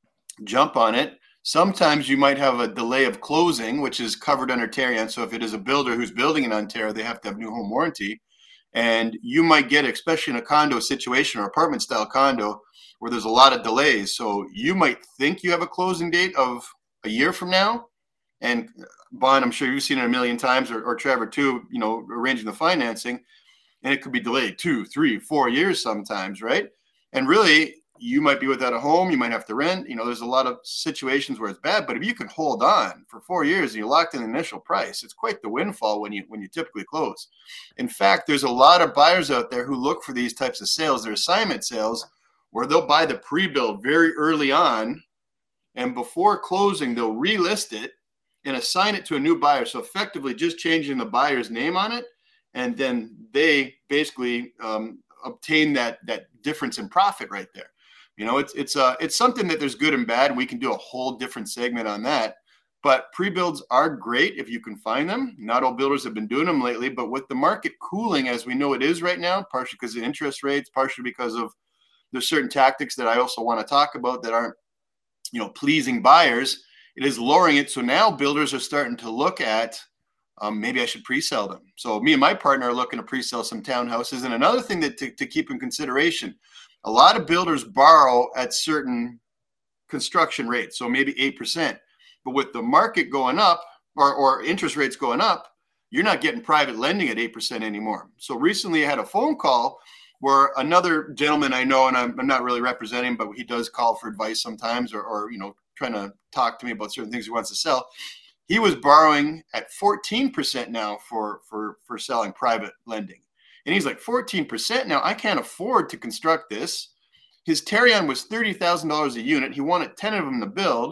jump on it. Sometimes you might have a delay of closing, which is covered under Tarion. So if it is a builder who's building in Ontario, they have to have new home warranty. And you might get, especially in a condo situation or apartment style condo, where there's a lot of delays. So you might think you have a closing date of a year from now. And Bon, I'm sure you've seen it a million times, or Trevor too, you know, arranging the financing. And it could be delayed 2, 3, 4 years sometimes, right? And really, you might be without a home, you might have to rent. You know, there's a lot of situations where it's bad, but if you can hold on for 4 years and you locked in the initial price, it's quite the windfall when you typically close. In fact, there's a lot of buyers out there who look for these types of sales. They're assignment sales where they'll buy the pre-build very early on, and before closing, they'll relist it and assign it to a new buyer. So effectively just changing the buyer's name on it, and then they basically obtain that difference in profit right there. You know, it's something that there's good and bad. We can do a whole different segment on that. But pre-builds are great if you can find them. Not all builders have been doing them lately, but with the market cooling as we know it is right now, partially because of interest rates, partially because of there's certain tactics that I also want to talk about that aren't, you know, pleasing buyers. It is lowering it. So now builders are starting to look at maybe I should pre-sell them. So me and my partner are looking to pre-sell some townhouses. And another thing that to keep in consideration, a lot of builders borrow at certain construction rates, so maybe 8%. But with the market going up or interest rates going up, you're not getting private lending at 8% anymore. So recently I had a phone call where another gentleman I know, and I'm not really representing, but he does call for advice sometimes or you know, trying to talk to me about certain things he wants to sell. He was borrowing at 14% now for selling private lending. And he's like, 14% now, I can't afford to construct this. His Tarion was $30,000 a unit. He wanted 10 of them to build.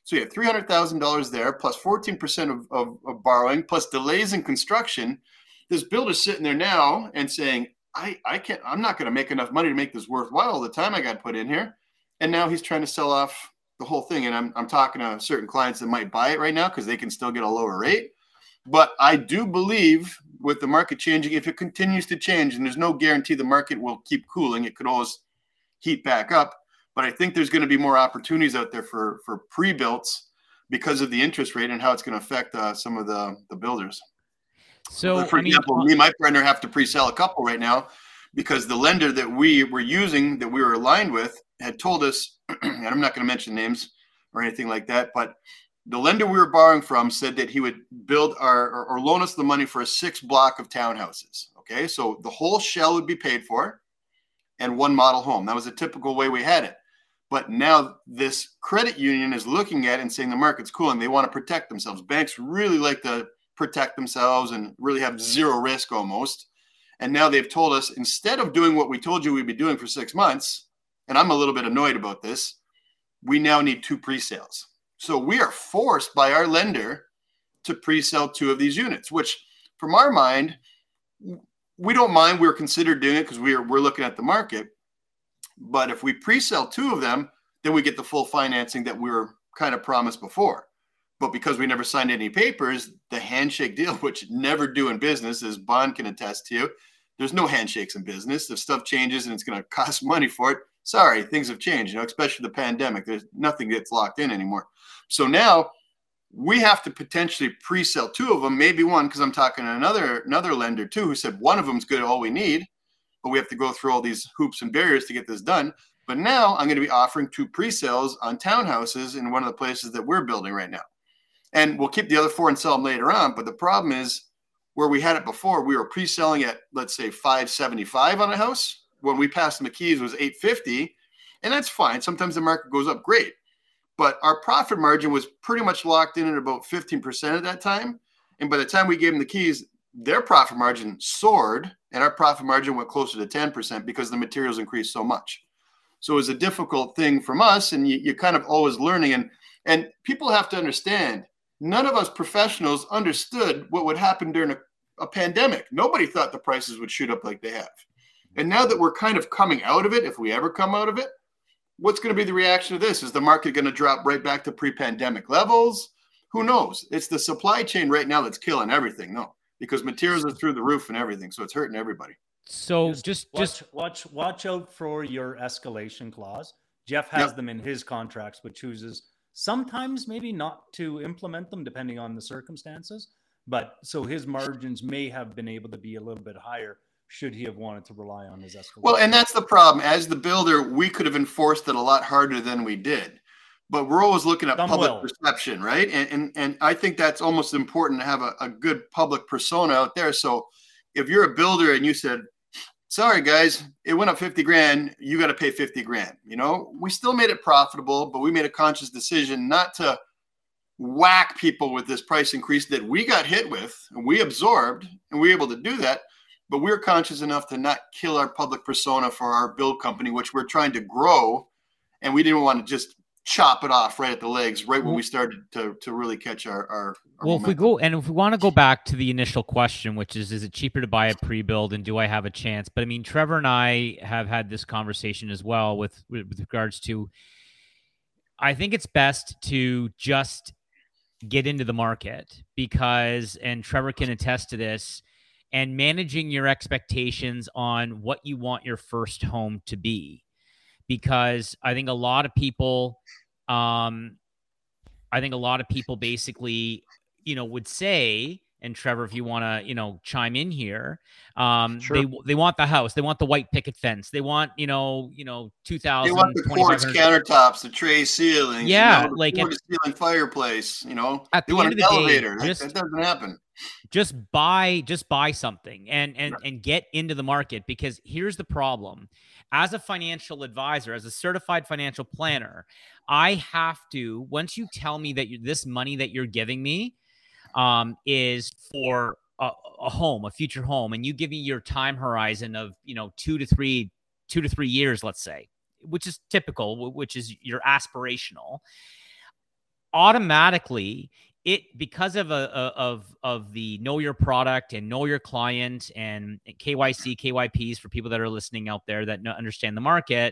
So you have $300,000 there, plus 14% of borrowing, plus delays in construction. This builder's sitting there now and saying, I'm not going to make enough money to make this worthwhile all the time I got put in here. And now he's trying to sell off the whole thing. And I'm talking to certain clients that might buy it right now because they can still get a lower rate. But I do believe with the market changing, if it continues to change, and there's no guarantee the market will keep cooling, it could always heat back up. But I think there's going to be more opportunities out there for pre-builts because of the interest rate and how it's going to affect some of the builders. So, for example, me and my partner have to pre-sell a couple right now because the lender that we were using, that we were aligned with, had told us, and I'm not going to mention names or anything like that, but the lender we were borrowing from said that he would build or loan us the money for a 6 block of townhouses. Okay, so the whole shell would be paid for and one model home. That was a typical way we had it. But now this credit union is looking at it and saying the market's cool and they want to protect themselves. Banks really like to protect themselves and really have zero risk almost. And now they've told us, instead of doing what we told you we'd be doing for 6 months, and I'm a little bit annoyed about this, we now need 2 pre-sales. So we are forced by our lender to pre-sell 2 of these units, which from our mind, we don't mind. We're considered doing it because we're looking at the market. But if we pre-sell 2 of them, then we get the full financing that we were kind of promised before. But because we never signed any papers, the handshake deal, which never do in business, as Bond can attest to, there's no handshakes in business. If stuff changes and it's going to cost money for it, sorry, things have changed, especially the pandemic. There's nothing gets locked in anymore. So now we have to potentially pre-sell 2 of them, maybe 1, because I'm talking to another lender too, who said 1 of them is good, all we need, but we have to go through all these hoops and barriers to get this done. But now I'm going to be offering 2 pre-sales on townhouses in one of the places that we're building right now. And we'll keep the other 4 and sell them later on. But the problem is where we had it before, we were pre-selling at, let's say, $575 on a house. When we passed the keys, it was $850. And that's fine. Sometimes the market goes up great. But our profit margin was pretty much locked in at about 15% at that time. And by the time we gave them the keys, their profit margin soared. And our profit margin went closer to 10% because the materials increased so much. So it was a difficult thing from us. And you're kind of always learning. And people have to understand, none of us professionals understood what would happen during a pandemic. Nobody thought the prices would shoot up like they have. And now that we're kind of coming out of it, if we ever come out of it, what's going to be the reaction to this? Is the market going to drop right back to pre-pandemic levels? Who knows? It's the supply chain right now that's killing everything. No, because materials are through the roof and everything. So it's hurting everybody. So just watch out for your escalation clause. Jeff has them in his contracts, but chooses sometimes maybe not to implement them depending on the circumstances. But so his margins may have been able to be a little bit higher should he have wanted to rely on his escalation. Well, and that's the problem. As the builder, we could have enforced it a lot harder than we did. But we're always looking at public perception, right? And I think that's almost important to have a good public persona out there. So if you're a builder and you said, sorry, guys, it went up 50 grand, you got to pay 50 grand. We still made it profitable, but we made a conscious decision not to whack people with this price increase that we got hit with and we absorbed, and we were able to do that. But we're conscious enough to not kill our public persona for our build company, which we're trying to grow. And we didn't want to just chop it off right at the legs, right when we started to really catch our well, momentum. If we want to go back to the initial question, which is it cheaper to buy a pre-build and do I have a chance? But I mean, Trevor and I have had this conversation as well with regards to, I think it's best to just get into the market because, and Trevor can attest to this, and managing your expectations on what you want your first home to be. Because I think a lot of people, basically, would say, and Trevor, if you want to, chime in here, sure. They want the house, they want the white picket fence, they want, 2,000. They want the quartz countertops, the tray ceilings, the ceiling fireplace, At they the want end an of the elevator. Day, that doesn't happen. Just buy something and get into the market, because here's the problem. As a financial advisor, as a certified financial planner, I have to, once you tell me that this money that you're giving me is for a home, a future home, and you give me your time horizon of 2 to 3 years, let's say, which is typical, which is your aspirational, automatically, because of the know your product and know your client and KYC, KYPs for people that are listening out there that understand the market,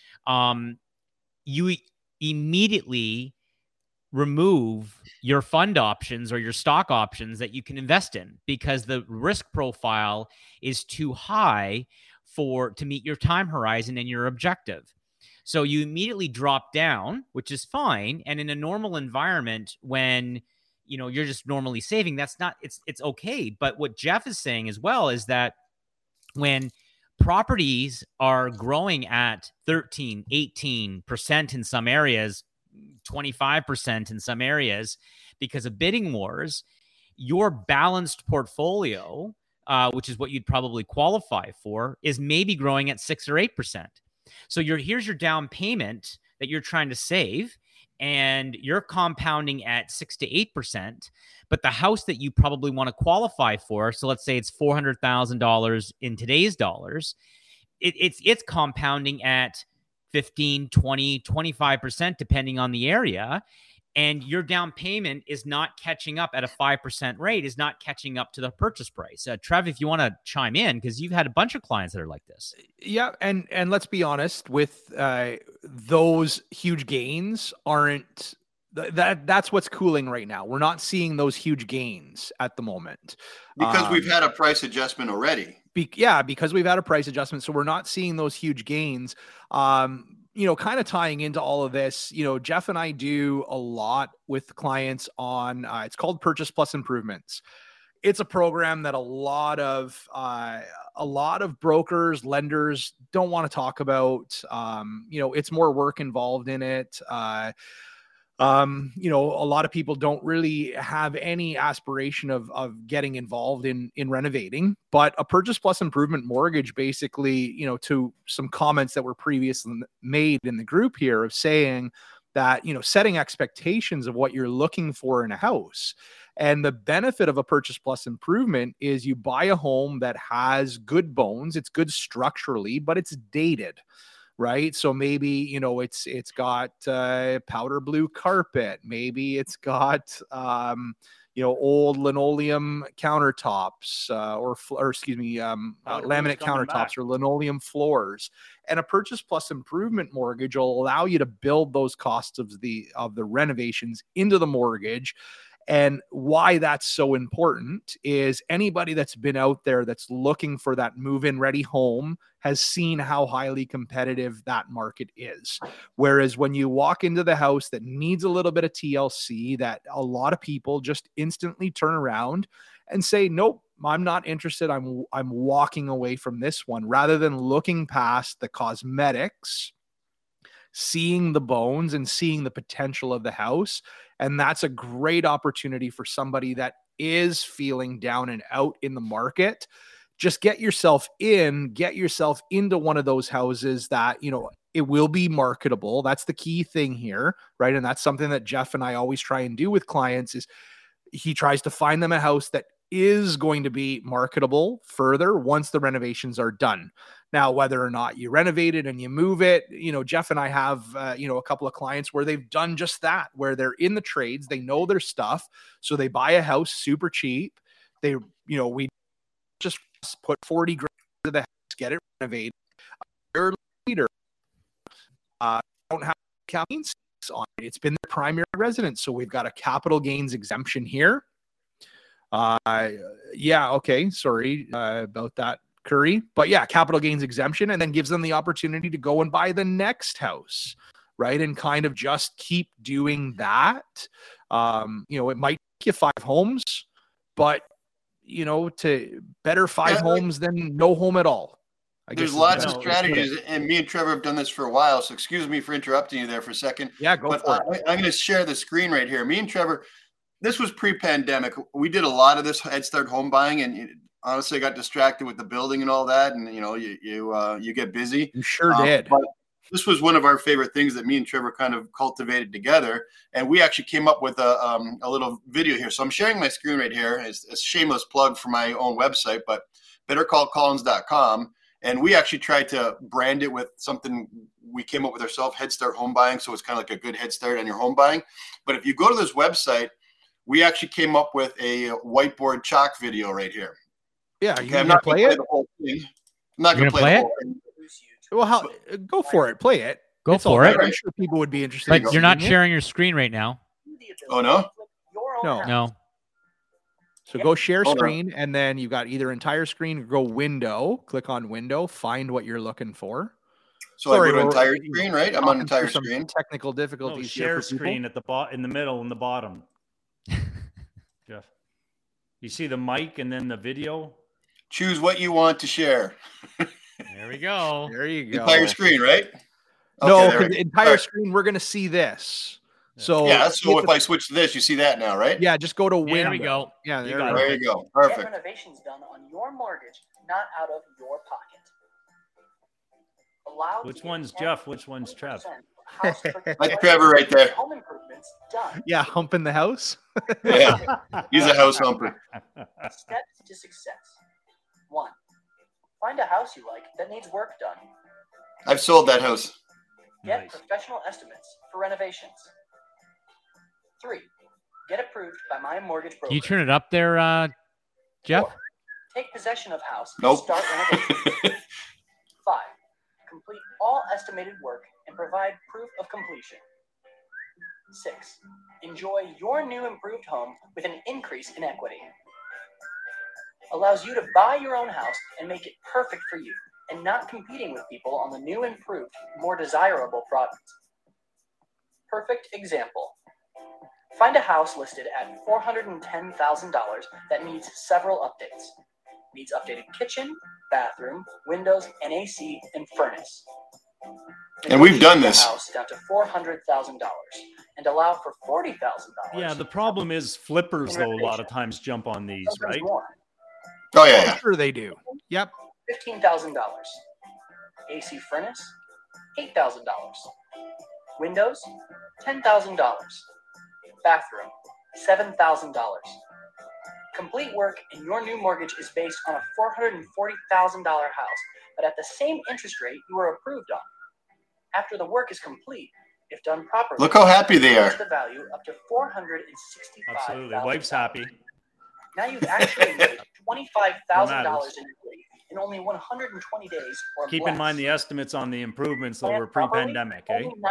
you immediately remove your fund options or your stock options that you can invest in because the risk profile is too high to meet your time horizon and your objective. So you immediately drop down, which is fine. And in a normal environment, when you're just normally saving, it's okay. But what Jeff is saying as well is that when properties are growing at 13, 18% in some areas, 25% in some areas because of bidding wars, your balanced portfolio, which is what you'd probably qualify for, is maybe growing at 6 or 8%. So here's your down payment that you're trying to save, and you're compounding at 6 to 8%. But the house that you probably want to qualify for, so let's say it's $400,000 in today's dollars, it's compounding at 15, 20, 25%, depending on the area. And your down payment is not catching up at a 5% rate, is not catching up to the purchase price. Trev, if you want to chime in, because you've had a bunch of clients that are like this. Yeah. And let's be honest, with those huge gains aren't, that's what's cooling right now. We're not seeing those huge gains at the moment. Because we've had a price adjustment already. Because we've had a price adjustment. So we're not seeing those huge gains. Kind of tying into all of this, Jeff and I do a lot with clients on, it's called Purchase Plus Improvements. It's a program that a lot of brokers, lenders don't want to talk about. It's more work involved in it. A lot of people don't really have any aspiration of getting involved in renovating, but a Purchase Plus Improvement mortgage, basically, to some comments that were previously made in the group here of saying that, setting expectations of what you're looking for in a house. And the benefit of a Purchase Plus Improvement is you buy a home that has good bones. It's good structurally, but it's dated. Right. So maybe, it's got powder blue carpet. Maybe it's got, old linoleum countertops laminate countertops or linoleum floors. And a Purchase Plus Improvement mortgage will allow you to build those costs of the renovations into the mortgage. And why that's so important is anybody that's been out there that's looking for that move-in ready home has seen how highly competitive that market is. Whereas when you walk into the house that needs a little bit of TLC, that a lot of people just instantly turn around and say, nope, I'm not interested. I'm walking away from this one, rather than looking past the cosmetics, seeing the bones and seeing the potential of the house. And that's a great opportunity for somebody that is feeling down and out in the market. Just get yourself into one of those houses that, it will be marketable. That's the key thing here, right? And that's something that Jeff and I always try and do with clients is he tries to find them a house that is going to be marketable further once the renovations are done. Now, whether or not you renovate it and you move it, Jeff and I have, a couple of clients where they've done just that, where they're in the trades, they know their stuff. So they buy a house super cheap. We just put 40 grand into the house, get it renovated. A year later, don't have capital gains on it. It's been their primary residence. So we've got a capital gains exemption here. Okay. Sorry about that, Curry. But yeah, capital gains exemption, and then gives them the opportunity to go and buy the next house, right? And kind of just keep doing that. It might take you 5 homes, but to better 5 homes than no home at all. There's lots of strategies, and me and Trevor have done this for a while. So excuse me for interrupting you there for a second. Yeah, go for it. I'm going to share the screen right here. Me and Trevor, this was pre-pandemic. We did a lot of this Head Start home buying, and honestly, I got distracted with the building and all that. And you get busy. You sure did. But this was one of our favorite things that me and Trevor kind of cultivated together. And we actually came up with a little video here. So I'm sharing my screen right here. It's a shameless plug for my own website, but bettercallcollins.com. And we actually tried to brand it with something we came up with ourselves, Head Start Home Buying. So it's kind of like a good head start on your home buying. But if you go to this website, we actually came up with a whiteboard chalk video right here. Yeah, Okay, I'm not going to play the whole thing. I'm not going to play the whole thing. Well, go for it. Play it. Go for it. I'm sure people would be interested. But you're not sharing your screen right now. Oh, no? No. So go share screen, and then you've got either entire screen or go window. Click on window. Find what you're looking for. So I go to entire screen, right? I'm on entire screen. Technical difficulties. Share screen at the in the middle and the bottom. Jeff, you see the mic and then the video. Choose what you want to share. There we go. There you go. Entire screen, right? No, because the entire screen, we're going to see this. So yeah, so if I switch to this, you see that now, right? Yeah, just go to window. There we go. Yeah, there you go. Perfect. Get renovations done on your mortgage, not out of your pocket. Which one's Jeff? Which one's Trev? That's Trevor right there. Home improvements done. Yeah, humping the house. Yeah, he's a house humper. Steps to success. 1. Find a house you like that needs work done. I've sold that house. Get professional estimates for renovations. 3. Get approved by my mortgage broker. Can you turn it up there, Jeff? 4. Take possession of house. Nope. Start renovation. 5. Complete all estimated work and provide proof of completion. 6. Enjoy your new improved home with an increase in equity. Allows you to buy your own house and make it perfect for you, and not competing with people on the new, improved, more desirable product. Perfect example. Find a house listed at $410,000 that needs several updates. Needs updated kitchen, bathroom, windows, and AC and furnace. And we've done this. House down to $400,000 and allow for $40,000. Yeah, the problem is flippers, though, a lot of times jump on these, right? More. Oh, yeah. I'm sure they do. Yep. $15,000. AC furnace, $8,000. Windows, $10,000. Bathroom, $7,000. Complete work and your new mortgage is based on a $440,000 house, but at the same interest rate you were approved on. After the work is complete, if done properly, look how happy they are. The value up to $465,000. Absolutely, wife's happy. Now you've actually made $25,000 in equity in only 120 days or Keep less. in mind the estimates on the improvements that were pre-pandemic, eh? Only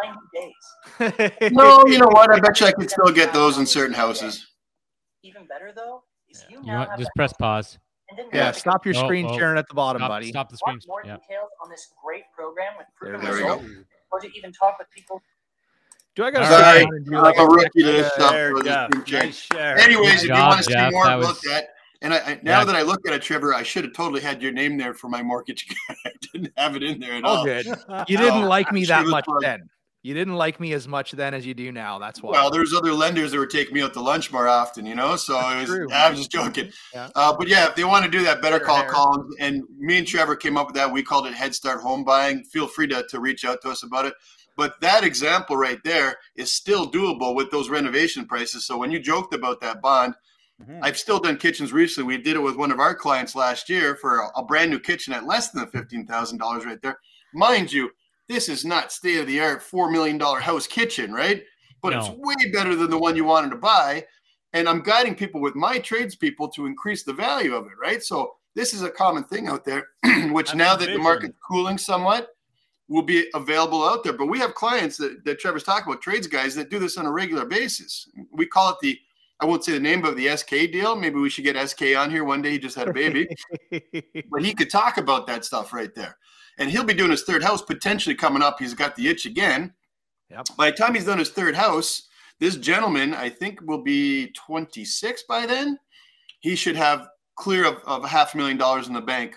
90 days. No, you know what? I bet you I can still get those in certain houses. Even better though is you You now want, have just the press house pause. and didn't Yeah, have to stop your Oh, screen oh. sharing at the bottom, buddy. Stop the screen. want more Yeah. details on this great program with proven There we results, go. or to even talk with people. Do I got to Sorry, sit down and do I'm like a rookie to this uh, stuff. There, so this Jeff. thing changed. Nice share. Anyways, if Good you job, want to see Jeff. more That about was- that, and now that I look at it, Trevor, I should have totally had your name there for my mortgage. I didn't have it in there at all. all good. You didn't like me that Shameless much plug. then. You didn't like me as much then as you do now. That's why. Well, there's other lenders that were taking me out to lunch more often, you know. So it was, True. I'm just joking. Yeah. But yeah, if they want to do that, better call hair. Collins. And me and Trevor came up with that. We called it Head Start Home Buying. Feel free to reach out to us about it. But that example right there is still doable with those renovation prices. So when you joked about that bond, I've still done kitchens recently. We did it with one of our clients last year for a brand new kitchen at less than $15,000 right there. Mind you, this is not state-of-the-art $4 million house kitchen, right? But it's No. way better than the one you wanted to buy. And I'm guiding people with my tradespeople to increase the value of it, right? So this is a common thing out there, which That's now the that the vision. market's cooling somewhat, will be available out there. But we have clients that Trevor's talking about, trades guys that do this on a regular basis. We call it I won't say the name, but the SK deal. Maybe we should get SK on here one day. He just had a baby. But he could talk about that stuff right there. And he'll be doing his third house potentially coming up. He's got the itch again. Yep. By the time he's done his third house, this gentleman, I think, will be 26 by then. He should have clear of $500,000 in the bank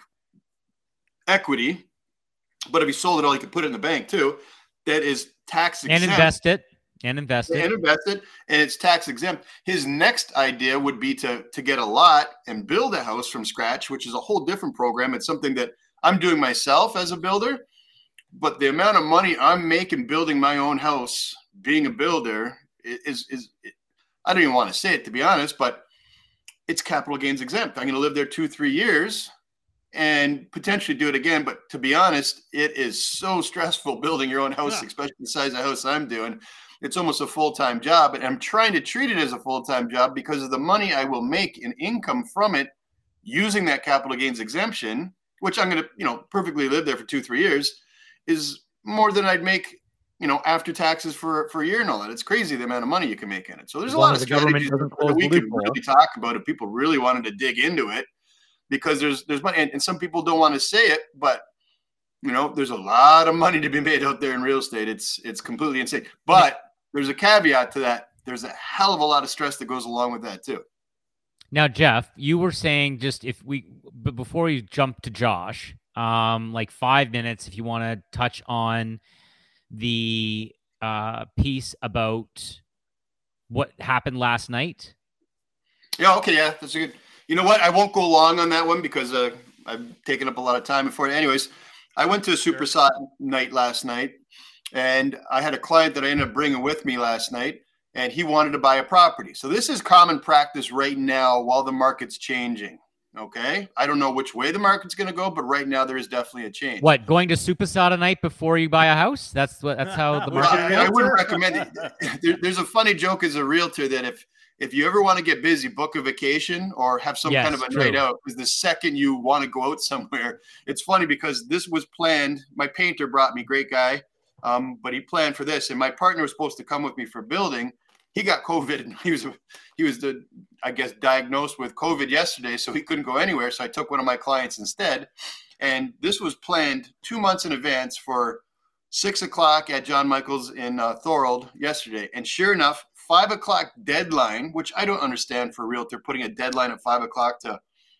equity. But if he sold it all, he could put it in the bank too. That is tax exempt. And invest it. And invest And it. invest it, and it's tax exempt. His next idea would be to get a lot and build a house from scratch, which is a whole different program. It's something that I'm doing myself as a builder, but the amount of money I'm making building my own house, being a builder, is I don't even want to say it, to be honest, but it's capital gains exempt. I'm going to live there 2-3 years, and potentially do it again. But to be honest, it is so stressful building your own house, especially the size of house I'm doing. It's almost a full-time job, and I'm trying to treat it as a full-time job because of the money I will make in income from it using that capital gains exemption, which I'm going to, perfectly live there for 2-3 years, is more than I'd make, after taxes for a year and all that. It's crazy the amount of money you can make in it. So there's a lot of strategies that we can really talk about if people really wanted to dig into it, because there's money, and some people don't want to say it, but there's a lot of money to be made out there in real estate. It's completely insane. But there's a caveat to that. There's a hell of a lot of stress that goes along with that too. Now, Jeff, you were saying but before you jump to Josh, like 5 minutes, if you want to touch on the piece about what happened last night. Yeah. Okay. Yeah. That's a good. You know what? I won't go long on that one because I've taken up a lot of time before. Anyways, I went to a Supersat night last night, and I had a client that I ended up bringing with me last night, and he wanted to buy a property. So this is common practice right now while the market's changing. Okay. I don't know which way the market's going to go, but right now there is definitely a change. What, going to Supersat a night before you buy a house? That's how the market. I wouldn't recommend it. There's a funny joke as a realtor that if you ever want to get busy, book a vacation or have some kind of a night out, because the second you want to go out somewhere, it's funny because this was planned. My painter brought me, great guy, but he planned for this, and my partner was supposed to come with me for building. He got COVID, and he was diagnosed with COVID yesterday, so he couldn't go anywhere. So I took one of my clients instead, and this was planned 2 months in advance for 6:00 at John Michael's in Thorold yesterday. And sure enough, 5:00 deadline, which I don't understand for a realtor, putting a deadline at 5:00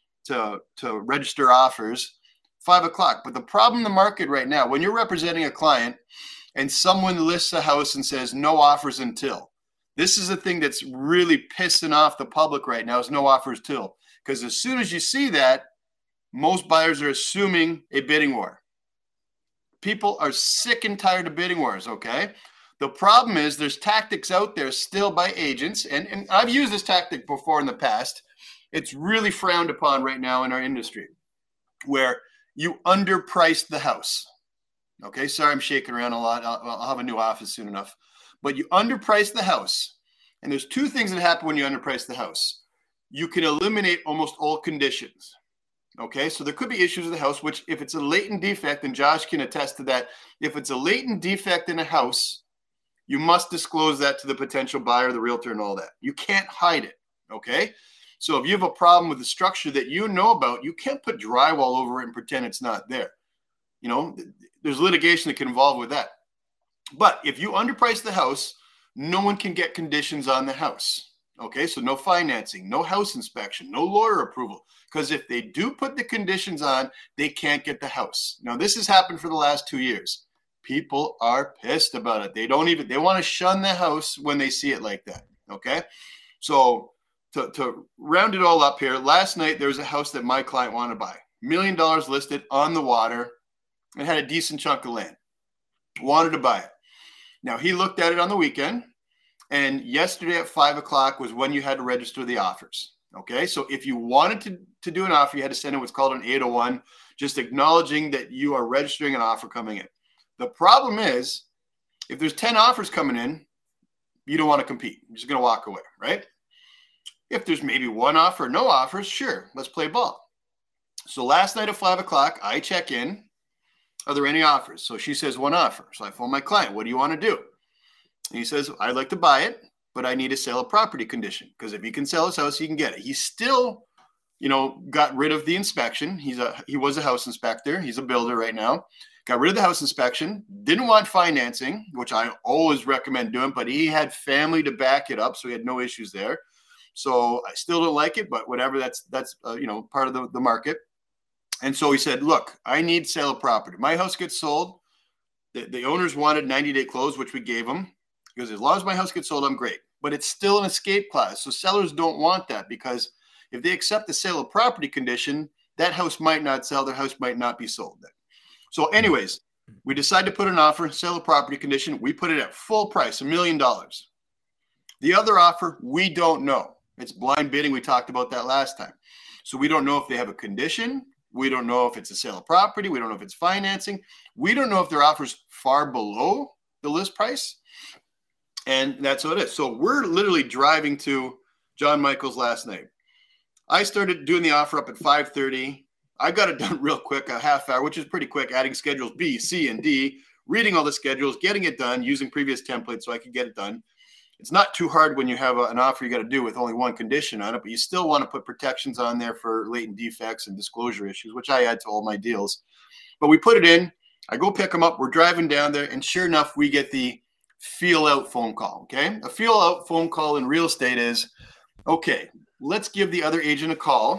to register offers, 5:00. But the problem in the market right now, when you're representing a client and someone lists a house and says no offers until, this is the thing that's really pissing off the public right now, is no offers till. Because as soon as you see that, most buyers are assuming a bidding war. People are sick and tired of bidding wars, okay? The problem is there's tactics out there still by agents, and I've used this tactic before in the past. It's really frowned upon right now in our industry, where you underprice the house. Okay, sorry I'm shaking around a lot. I'll have a new office soon enough. But you underprice the house, and there's two things that happen when you underprice the house. You can eliminate almost all conditions. Okay, so there could be issues with the house, which if it's a latent defect, and Josh can attest to that, if it's a latent defect in a house, you must disclose that to the potential buyer, the realtor, and all that. You can't hide it, okay? So if you have a problem with the structure that you know about, you can't put drywall over it and pretend it's not there. There's litigation that can involve with that. But if you underprice the house, no one can get conditions on the house. Okay, so no financing, no house inspection, no lawyer approval. Because if they do put the conditions on, they can't get the house. Now, this has happened for the last 2 years. People are pissed about it. They want to shun the house when they see it like that. Okay, so to round it all up here, last night there was a house that my client wanted to buy. $1 million listed on the water and had a decent chunk of land. Wanted to buy it. Now, he looked at it on the weekend, and yesterday at 5:00 was when you had to register the offers. Okay, so if you wanted to do an offer, you had to send in what's called an 801, just acknowledging that you are registering an offer coming in. The problem is, if there's 10 offers coming in, you don't want to compete. You're just going to walk away, right? If there's maybe one offer, no offers, sure, let's play ball. So last night at 5:00, I check in. Are there any offers? So she says one offer. So I phone my client. What do you want to do? And he says, I'd like to buy it, but I need a sale of property condition, because if he can sell his house, he can get it. He's still, got rid of the inspection. He was a house inspector. He's a builder right now. Got rid of the house inspection. Didn't want financing, which I always recommend doing, but he had family to back it up, so he had no issues there. So I still don't like it, but whatever. That's part of the market. And so he said, look, I need sale of property. My house gets sold. The owners wanted 90-day close, which we gave them. Because as long as my house gets sold, I'm great. But it's still an escape clause. So sellers don't want that, because if they accept the sale of property condition, that house might not sell. Their house might not be sold then. So anyways, we decided to put an offer, sale of property condition. We put it at full price, $1 million. The other offer, we don't know. It's blind bidding. We talked about that last time. So we don't know if they have a condition, We don't know if it's a sale of property. We don't know if it's financing. We don't know if their offer's far below the list price. And that's what it is. So we're literally driving to John Michael's last night. I started doing the offer up at 5:30. I got it done real quick, a half hour, which is pretty quick, adding schedules B, C, and D, reading all the schedules, getting it done, using previous templates so I could get it done. It's not too hard when you have an offer you got to do with only one condition on it, but you still want to put protections on there for latent defects and disclosure issues, which I add to all my deals. But we put it in. I go pick them up. We're driving down there, and sure enough, we get the feel out phone call. Okay. A feel out phone call in real estate is, okay, let's give the other agent a call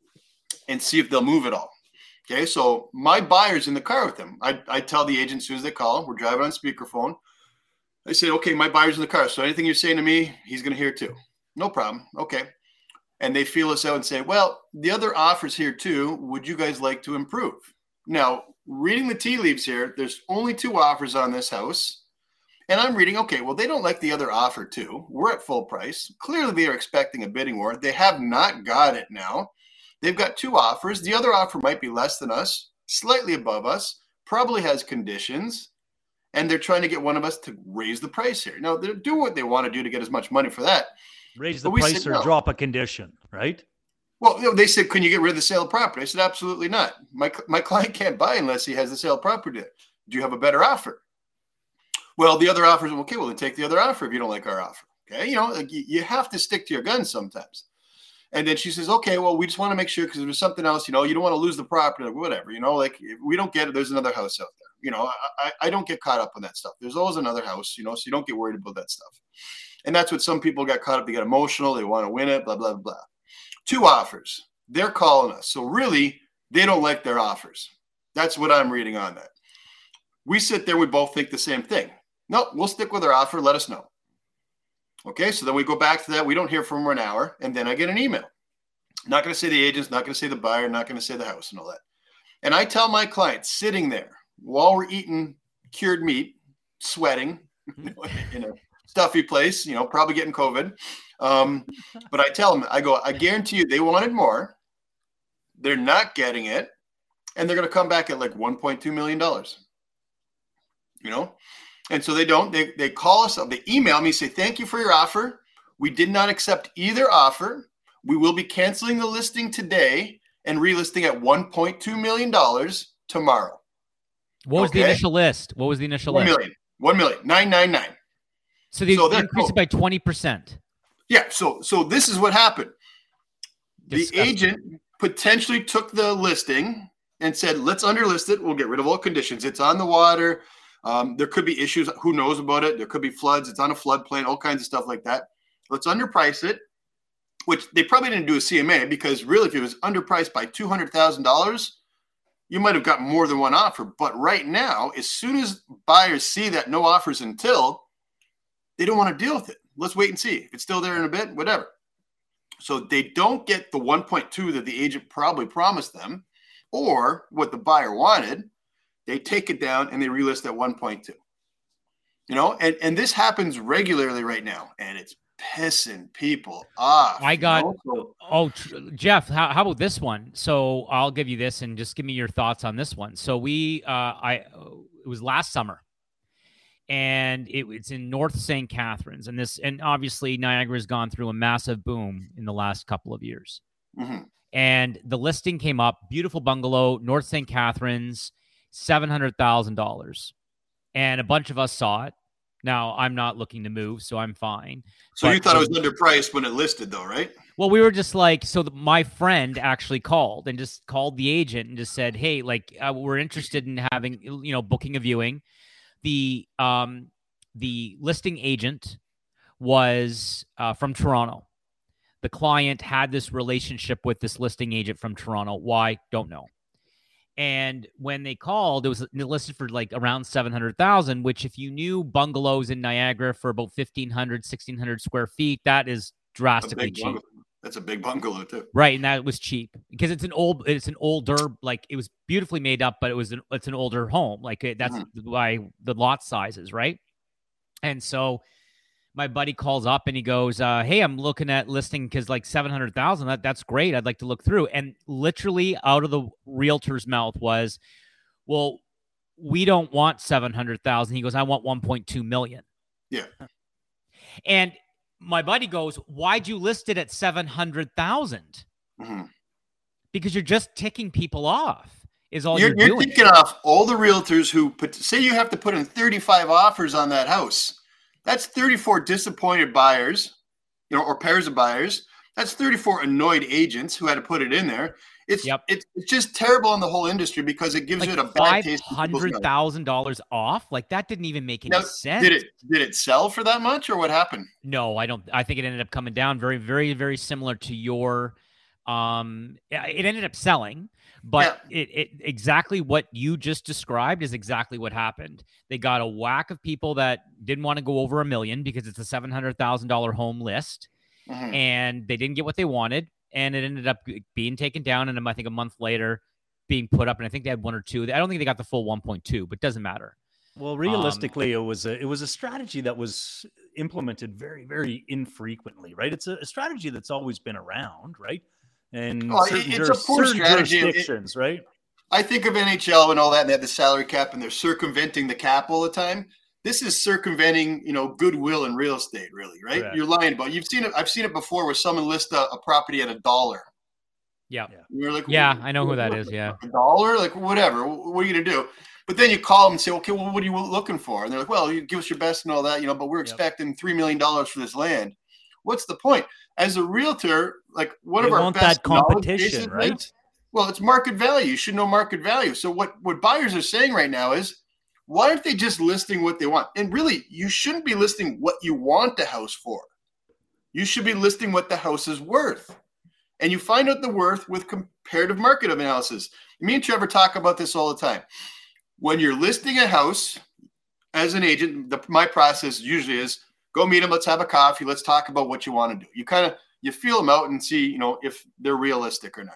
and see if they'll move it all. Okay. So my buyer's in the car with them. I tell the agent as soon as they call, we're driving on speakerphone. I say, okay, my buyer's in the car. So anything you're saying to me, he's going to hear too. No problem. Okay. And they feel us out and say, well, the other offer's here too. Would you guys like to improve? Now, reading the tea leaves here, there's only 2 offers on this house. And I'm reading, okay, well, they don't like the other offer too. We're at full price. Clearly, they are expecting a bidding war. They have not got it now. They've got 2 offers. The other offer might be less than us, slightly above us, probably has conditions. And they're trying to get one of us to raise the price here. Now, they're doing what they want to do to get as much money for that. Raise the price or drop a condition, right? Well, they said, can you get rid of the sale of property? I said, absolutely not. My client can't buy unless he has the sale of property. Do you have a better offer? Well, the other offer is, okay, well, then take the other offer if you don't like our offer. Okay, you have to stick to your guns sometimes. And then she says, okay, well, we just want to make sure because there's something else, you don't want to lose the property, like whatever, like if we don't get it, there's another house out there. I don't get caught up on that stuff. There's always another house, so you don't get worried about that stuff. And that's what some people got caught up. They get emotional. They want to win it, blah, blah, blah. 2 offers. They're calling us. So really, they don't like their offers. That's what I'm reading on that. We sit there. We both think the same thing. No, we'll stick with our offer. Let us know. Okay, so then we go back to that. We don't hear from her an hour. And then I get an email. Not going to say the agents, not going to say the buyer, not going to say the house and all that. And I tell my client sitting there while we're eating cured meat, sweating in a stuffy place, probably getting COVID. But I tell them, I guarantee you they wanted more. They're not getting it. And they're going to come back at like $1.2 million. And so they don't, they call us up, they email me, say, thank you for your offer. We did not accept either offer. We will be canceling the listing today and relisting at $1.2 million tomorrow. What was the initial list? What was the initial list? 1 million, 999. So they increased it by 20%. Yeah. So this is what happened. Disgusting. The agent potentially took the listing and said, let's underlist it. We'll get rid of all conditions. It's on the water. There could be issues. Who knows about it? There could be floods. It's on a floodplain, all kinds of stuff like that. Let's underprice it, which they probably didn't do a CMA because really if it was underpriced by $200,000, you might have got more than one offer. But right now, as soon as buyers see that no offers until, they don't want to deal with it. Let's wait and see. If it's still there in a bit, whatever. So they don't get the 1.2 that the agent probably promised them or what the buyer wanted. They take it down and they relist at 1.2. And this happens regularly right now. And it's pissing people off. Jeff, how about this one? So I'll give you this and just give me your thoughts on this one. So it was last summer and it's in North St. Catharines and obviously Niagara has gone through a massive boom in the last couple of years. Mm-hmm. And the listing came up, beautiful bungalow, North St. Catharines, $700,000. And a bunch of us saw it. Now, I'm not looking to move, so I'm fine. So you thought it was underpriced when it listed, though, right? Well, we were just like, my friend actually called the agent and just said, hey, we're interested in having, booking a viewing. The listing agent was from Toronto. The client had this relationship with this listing agent from Toronto. Why? Don't know. And when they called, it was listed for around $700,000, which if you knew bungalows in Niagara for about 1,500, 1,600 square feet, that is drastically cheap. That's a big bungalow too. Right. And that was cheap because it's an older, it was beautifully made up, but it's an older home. That's why the lot sizes. Right. And so my buddy calls up and he goes, hey, I'm looking at listing because like 700,000. That's great. I'd like to look through. And literally out of the realtor's mouth was, well, we don't want 700,000. He goes, I want 1.2 million. Yeah. And my buddy goes, why'd you list it at 700,000? Mm-hmm. Because you're just ticking people off. Is all You're doing. ticking off all the realtors who say you have to put in 35 offers on that house. That's 34 disappointed buyers, or pairs of buyers. That's 34 annoyed agents who had to put it in there. It's just terrible in the whole industry because it gives like it a bad taste. $500,000 off. Like that didn't even make any sense. Did it sell for that much, or what happened? No, I don't. I think it ended up coming down very, very, very similar to your. It ended up selling, but it exactly what you just described is exactly what happened. They got a whack of people that didn't want to go over $1 million because it's a $700,000 home list, and they didn't get what they wanted, and it ended up being taken down. And I think a month later, being put up, and I think they had 1 or 2. I don't think they got the full 1.2, but it doesn't matter. Well, realistically, it was a strategy that was implemented very, very infrequently, right? It's a strategy that's always been around, right? And it's a poor strategy. Right? I think of NHL and all that, and they have the salary cap, and they're circumventing the cap all the time. This is circumventing, goodwill in real estate, really, right? Correct. You're lying about it. You've seen it. I've seen it before where someone lists a property at $1. Yeah. You're like, I know who that is. Yeah. $1? Like, whatever. What are you going to do? But then you call them and say, okay, well, what are you looking for? And they're like, well, you give us your best and all that, but we're expecting $3 million for this land. What's the point? As a realtor, like one of our best that competition, right? Well, it's market value. You should know market value. So what buyers are saying right now is, why aren't they just listing what they want? And really, you shouldn't be listing what you want the house for. You should be listing what the house is worth. And you find out the worth with comparative market analysis. Me and Trevor talk about this all the time. When you're listing a house as an agent, my process usually is go meet them. Let's have a coffee. Let's talk about what you want to do. You feel them out and see, if they're realistic or not.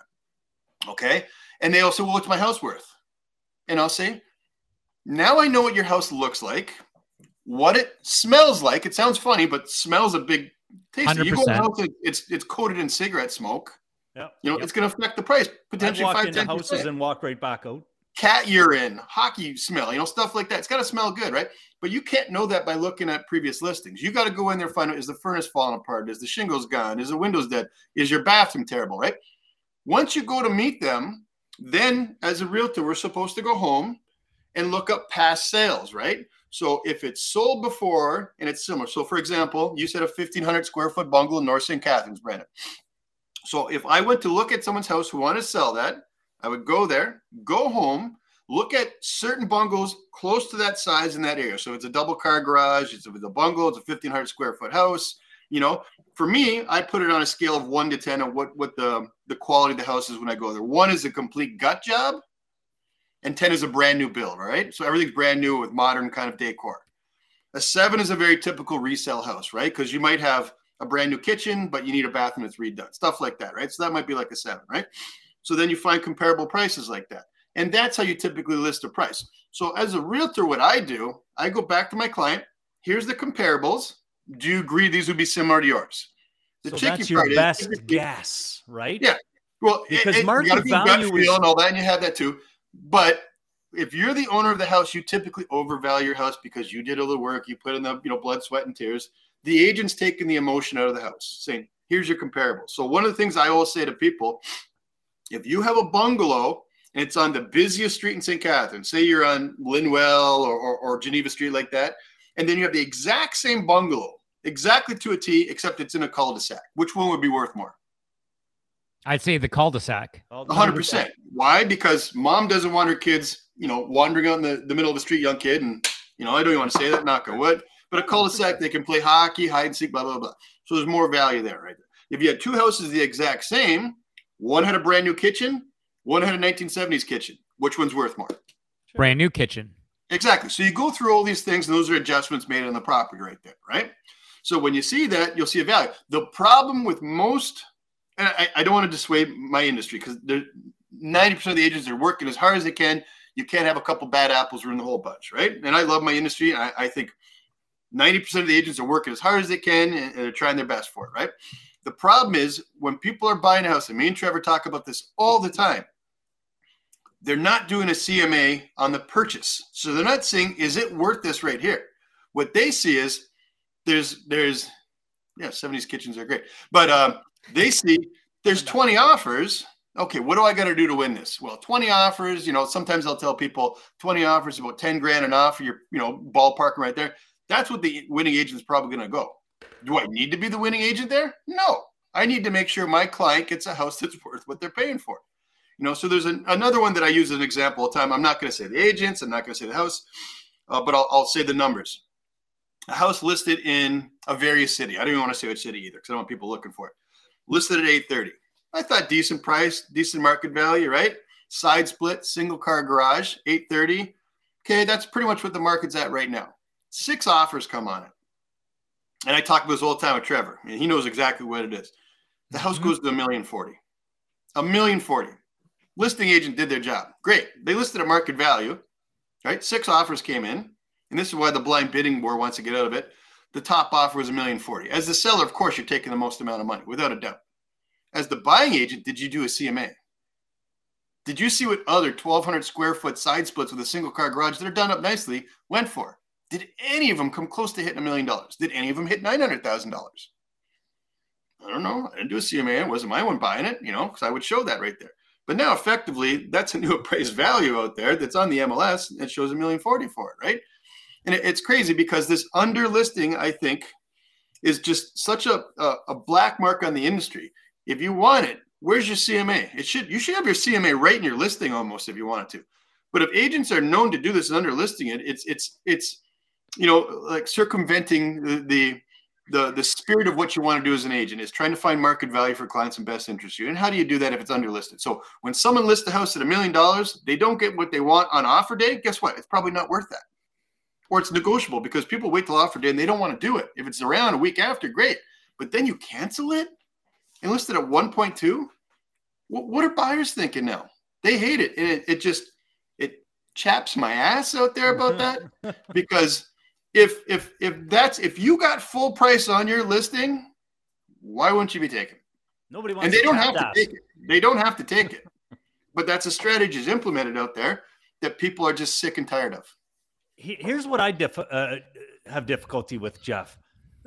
Okay. And they also, well, what's my house worth? And I'll say, now I know what your house looks like, what it smells like. It sounds funny, but smells a big taste. 100%. You go to a house, it's coated in cigarette smoke. Yeah. It's going to affect the price potentially. I'd walk into houses and walk right back out. Cat urine, hockey smell, stuff like that. It's got to smell good, right? But you can't know that by looking at previous listings. You got to go in there and find out, is the furnace falling apart? Is the shingles gone? Is the windows dead? Is your bathroom terrible, right? Once you go to meet them, then as a realtor, we're supposed to go home and look up past sales, right? So if it's sold before and it's similar. So for example, you said a 1,500 square foot bungalow in North St. Catharines, Brandon. So if I went to look at someone's house who wanted to sell that, I would go there, go home, look at certain bungalows close to that size in that area. So it's a double car garage, it's a bungalow, it's a 1,500 square foot house. For me, I put it on a scale of 1 to 10 of what the quality of the house is when I go there. 1 is a complete gut job, and 10 is a brand new build, right? So everything's brand new with modern kind of decor. A 7 is a very typical resale house, right? Because you might have a brand new kitchen, but you need a bathroom that's redone, stuff like that, right? So that might be like a 7, right? So then you find comparable prices like that. And that's how you typically list a price. So as a realtor, what I do, I go back to my client. Here's the comparables. Do you agree these would be similar to yours? So that's your best guess, right? Yeah. Well, because market value is and all that, and you have that too. But if you're the owner of the house, you typically overvalue your house because you did all the work, you put in the blood, sweat, and tears. The agent's taking the emotion out of the house, saying, "Here's your comparable." So one of the things I always say to people, if you have a bungalow and it's on the busiest street in St. Catharines, say you're on Linwell or Geneva Street like that, and then you have the exact same bungalow, exactly to a T, except it's in a cul-de-sac, which one would be worth more? I'd say the cul-de-sac. 100%. Why? Because mom doesn't want her kids, wandering out in the middle of the street, young kid, and, I don't even want to say that, knock on wood, but a cul-de-sac, they can play hockey, hide and seek, blah, blah, blah. So there's more value there, right there. If you had 2 houses the exact same, one had a brand new kitchen, one had a 1970s kitchen. Which one's worth more? Brand new kitchen. Exactly. So you go through all these things, and those are adjustments made on the property right there, right? So when you see that, you'll see a value. The problem with most, and I don't want to dissuade my industry because 90% of the agents are working as hard as they can. You can't have a couple bad apples ruin the whole bunch, right? And I love my industry. I think 90% of the agents are working as hard as they can and they're trying their best for it, right? The problem is when people are buying a house, and me and Trevor talk about this all the time, they're not doing a CMA on the purchase. So they're not saying, is it worth this right here? What they see is there's 70s kitchens are great, but they see there's 20 offers. Okay, what do I got to do to win this? Well, 20 offers, sometimes I'll tell people 20 offers, about 10 grand an offer, you're, ballparking right there. That's what the winning agent is probably going to go. Do I need to be the winning agent there? No, I need to make sure my client gets a house that's worth what they're paying for. So there's another one that I use as an example all the time. I'm not going to say the agents. I'm not going to say the house, but I'll say the numbers. A house listed in a various city. I don't even want to say which city either because I don't want people looking for it. Listed at 830. I thought decent price, decent market value, right? Side split, single car garage, 830. Okay, that's pretty much what the market's at right now. 6 offers come on it. And I talk about this all the time with Trevor, and he knows exactly what it is. The house goes to $1,040,000. $1,040,000. Listing agent did their job. Great. They listed at market value, right? 6 offers came in, and this is why the blind bidding war wants to get out of it. The top offer was $1,040,000. As the seller, of course, you're taking the most amount of money, without a doubt. As the buying agent, did you do a CMA? Did you see what other 1,200 square foot side splits with a single car garage that are done up nicely went for? Did any of them come close to hitting $1 million? Did any of them hit $900,000? I don't know. I didn't do a CMA. It wasn't my one buying it, because I would show that right there. But now, effectively, that's a new appraised value out there that's on the MLS. And it shows $1,040,000 for it, right? And it's crazy because this underlisting, I think, is just such a black mark on the industry. If you want it, where's your CMA? You should have your CMA right in your listing almost if you wanted to. But if agents are known to do this and underlisting it, it's like circumventing the spirit of what you want to do as an agent is trying to find market value for clients and best interest you. And how do you do that if it's underlisted? So when someone lists a house at $1 million, they don't get what they want on offer day. Guess what? It's probably not worth that. Or it's negotiable because people wait till offer day and they don't want to do it. If it's around a week after, great. But then you cancel it and list it at 1.2. What are buyers thinking now? They hate it. And it chaps my ass out there about that because if you got full price on your listing, why wouldn't you be taking it? Nobody wants and they don't have to take it. They don't have to take it. But that's a strategy is implemented out there that people are just sick and tired of. Here's what I have difficulty with, Jeff.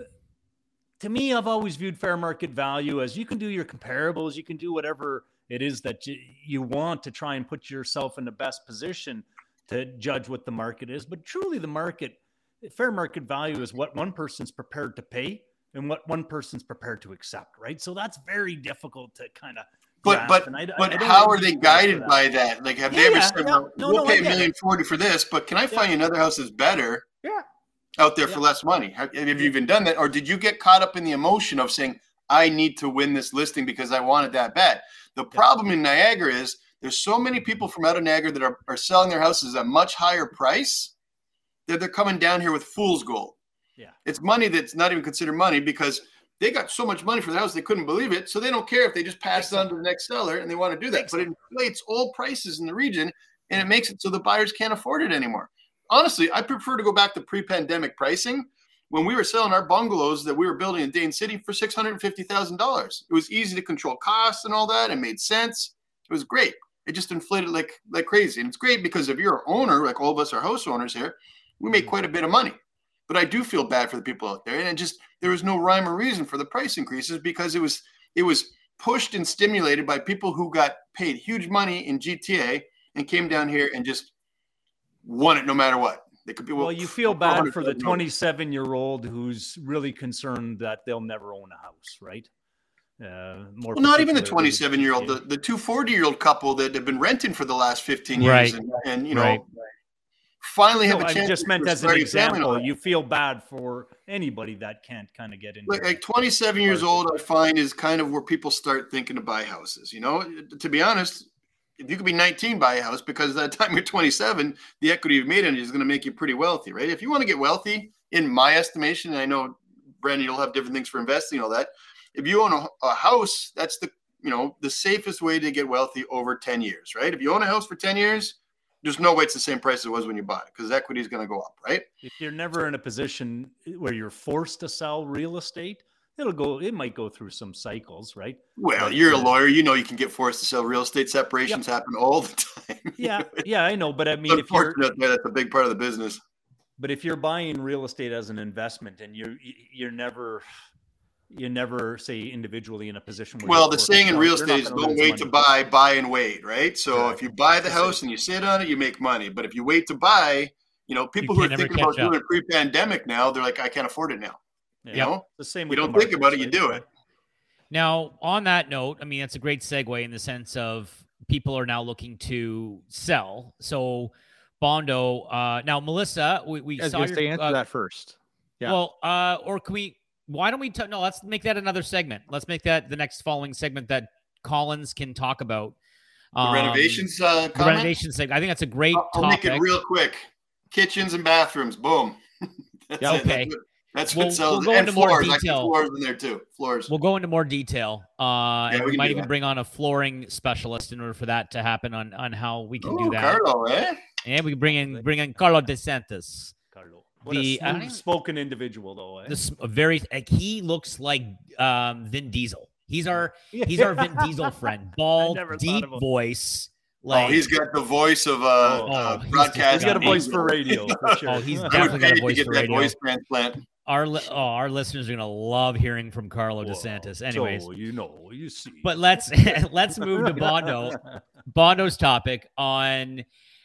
To me, I've always viewed fair market value as you can do your comparables, you can do whatever it is that you want to try and put yourself in the best position to judge what the market is. But truly the fair market value is what one person's prepared to pay and what one person's prepared to accept, right? So that's very difficult to kind of But how are they guided by that? Like, have they ever said, we'll pay $1,040,000 for this, but can I find you another house that's better out there for less money? Have you even done that? Or did you get caught up in the emotion of saying, I need to win this listing because I want it that bad? The problem in Niagara is there's so many people from out of Niagara that are selling their houses at a much higher price that they're coming down here with fool's gold. Yeah, it's money that's not even considered money because they got so much money for the house they couldn't believe it. So they don't care if they just pass it on to the next seller and they want to do that. But it inflates all prices in the region and it makes it so the buyers can't afford it anymore. Honestly, I prefer to go back to pre-pandemic pricing when we were selling our bungalows that we were building in Dane City for $650,000. It was easy to control costs and all that. It made sense. It was great. It just inflated like crazy. And it's great because if you're an owner, like all of us are house owners here, we make quite a bit of money. But I do feel bad for the people out there. And there was no rhyme or reason for the price increases because it was pushed and stimulated by people who got paid huge money in GTA and came down here and just won it no matter what. They could be well, you feel bad for the 27-year-old who's really concerned that they'll never own a house, right? Not even the 27-year-old, the 240-year-old couple that have been renting for the last 15 years, and finally have a chance. I just meant as an example, you feel bad for anybody that can't kind of get into like 27 years old. I find is kind of where people start thinking to buy houses. To be honest, if you could be 19, buy a house because by the time you're 27, the equity you've made in it is going to make you pretty wealthy, right? If you want to get wealthy, in my estimation, and I know Brandon, you'll have different things for investing and all that. If you own a house, that's the safest way to get wealthy over 10 years, right? If you own a house for 10 years, there's no way it's the same price it was when you bought it because equity is going to go up, right? If you're never in a position where you're forced to sell real estate, it might go through some cycles, right? Well, But, you're a lawyer. You know you can get forced to sell real estate. Separations happen all the time. Yeah, I know. But I mean, Unfortunately, that's a big part of the business. But if you're buying real estate as an investment and you're never say individually in a position where well, the saying in real estate is don't wait to buy and wait, right? So if you buy the house and you sit on it, you make money. But if you wait to buy, people who are thinking about doing it pre-pandemic now, they're like, I can't afford it now. The same. You don't think about it, you do it. Now, on that note, I mean, that's a great segue in the sense of people are now looking to sell. So, Bondo, now, Melissa, we saw your... answer that first. Yeah. Well, or can we... Why don't we... No, let's make that another segment. Let's make that the next following segment that Collins can talk about. The renovations the renovation segment. I think that's a great I'll topic. make it real quick. Kitchens and bathrooms. Boom. Okay. That's what sells. We'll go into floors. more detail. Floors in there too. Floors. We'll go into more detail. And we might even that. bring on a flooring specialist in order for that to happen on how we can do that. Carlo, eh? And we can bring in Carlo DeSantis. Carlo. What a spoken individual, though. Eh? He looks like Vin Diesel. He's our Vin Diesel friend. Bald, deep voice. Like, he's got the voice of broadcast. He's got a voice for radio. For sure. Oh, he's definitely got a voice for radio. Voice transplant. Our listeners are gonna love hearing from Carlo DeSantis. Anyways, so you see. But let's move to Bondo. Bondo's topic on,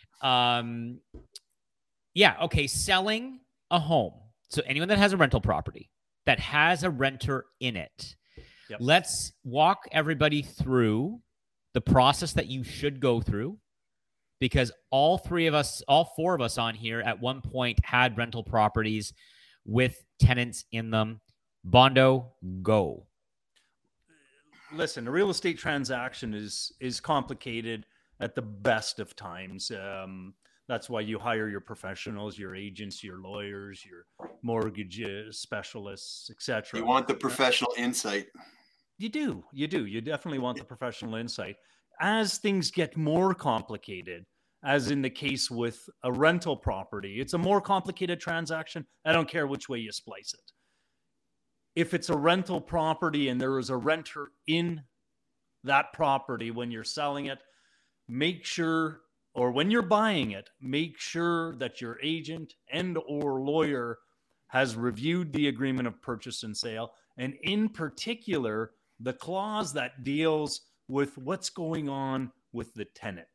selling a home. So anyone that has a rental property that has a renter in it, let's walk everybody through the process that you should go through, because all four of us on here at one point had rental properties with tenants in them. Bondo, go. Listen, a real estate transaction is complicated at the best of times. That's why you hire your professionals, your agents, your lawyers, your mortgage specialists, etc. You want the professional insight. You do. You definitely want the professional insight. As things get more complicated, as in the case with a rental property, it's a more complicated transaction. I don't care which way you splice it. If it's a rental property and there is a renter in that property when you're selling it, make sure, or when you're buying it, make sure that your agent and or lawyer has reviewed the agreement of purchase and sale, and in particular, the clause that deals with what's going on with the tenant.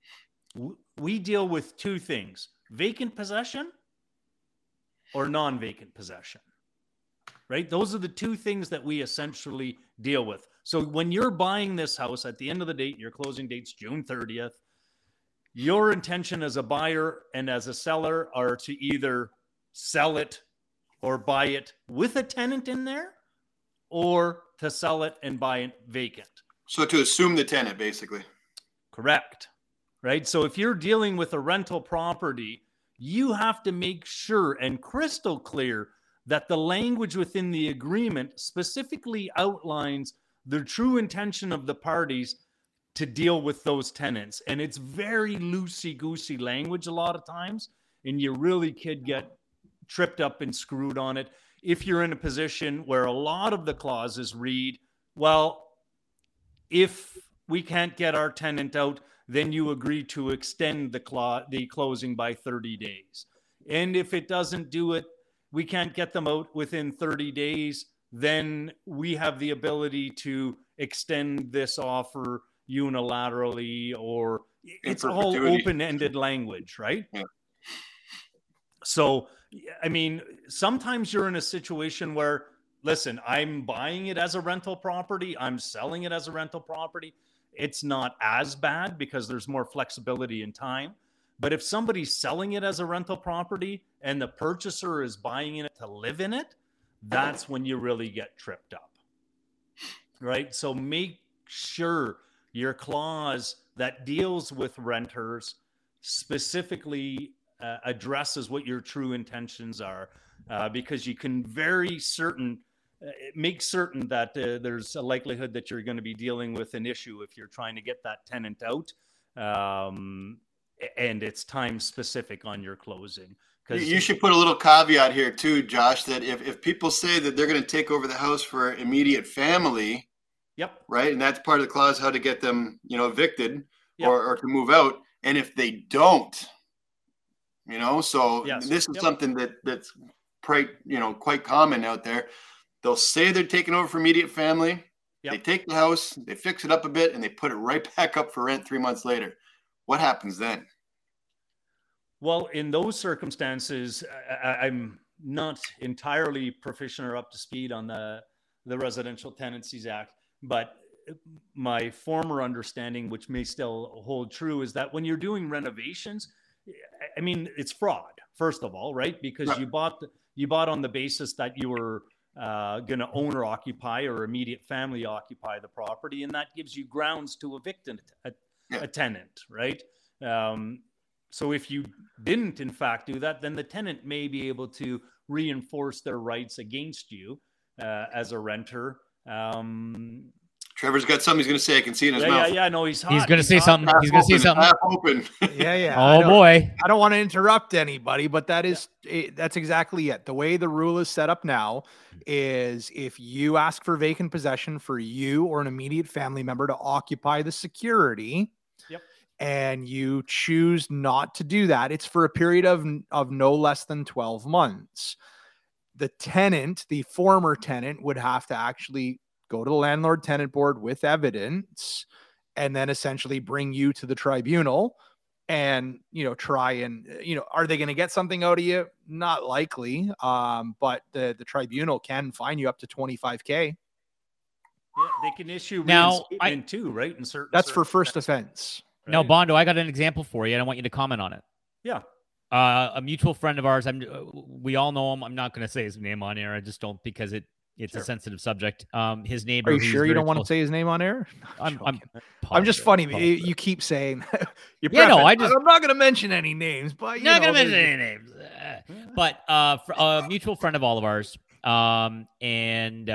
We deal with two things: vacant possession or non-vacant possession, right? Those are the two things that we essentially deal with. So when you're buying this house, at the end of the date, your closing date's June 30th, your intention as a buyer and as a seller are to either sell it or buy it with a tenant in there, or to sell it and buy it vacant. So to assume the tenant, basically. Correct. Right? So if you're dealing with a rental property, you have to make sure and crystal clear that the language within the agreement specifically outlines the true intention of the parties to deal with those tenants. And it's very loosey-goosey language a lot of times, and you really could get tripped up and screwed on it if you're in a position where a lot of the clauses read, well, if we can't get our tenant out, then you agree to extend the closing by 30 days. And if it doesn't do it, we can't get them out within 30 days, then we have the ability to extend this offer unilaterally, or it's all open-ended language, right? Yeah. So, I mean, sometimes you're in a situation where, listen, I'm buying it as a rental property, I'm selling it as a rental property. It's not as bad because there's more flexibility in time. But if somebody's selling it as a rental property and the purchaser is buying it to live in it, that's when you really get tripped up, right? So make sure your clause that deals with renters specifically addresses what your true intentions are, because you can make certain that there's a likelihood that you're going to be dealing with an issue if you're trying to get that tenant out. and it's time specific on your closing. You should put a little caveat here too, Josh, that if people say that they're going to take over the house for immediate family, yep, right, and that's part of the clause, how to get them, evicted, yep, or to move out, and if they don't, so yes, this is yep, something that's quite common out there. They'll say they're taking over for immediate family. yep. They take the house, they fix it up a bit, and they put it right back up for rent 3 months later. What happens then? Well, in those circumstances, I'm not entirely proficient or up to speed on the Residential Tenancies Act, but my former understanding, which may still hold true, is that when you're doing renovations, I mean, it's fraud, first of all, right? Because you bought on the basis that you were going to own or occupy or immediate family occupy the property, and that gives you grounds to evict a tenant, right? So if you didn't, in fact, do that, then the tenant may be able to reinforce their rights against you as a renter. Trevor's got something he's going to say. I can see in his mouth. Yeah, no, he's hot. He's going to say something. He's going to say something. Half open. Yeah. Oh, boy. I don't want to interrupt anybody, but that's exactly it. The way the rule is set up now is if you ask for vacant possession for you or an immediate family member to occupy the security, and you choose not to do that, it's for a period of no less than 12 months. The tenant, the former tenant, would have to actually go to the landlord tenant board with evidence and then essentially bring you to the tribunal and, try and, are they going to get something out of you? Not likely. But the tribunal can fine you up to $25,000. Yeah, they can issue reinstatement too, right? In certain, that's for first offense. Right? Now, Bondo, I got an example for you, and I want you to comment on it. Yeah. A mutual friend of ours, we all know him. I'm not going to say his name on air. I just don't, because it's a sensitive subject. His neighbor. Are you sure you don't want to say his name on air? I'm just funny. You keep saying. I'm not going to mention any names, but not going to mention any names. But a mutual friend of all of ours, and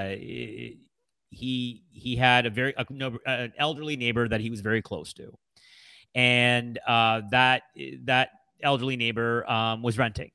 he had an elderly neighbor that he was very close to, and that elderly neighbor was renting.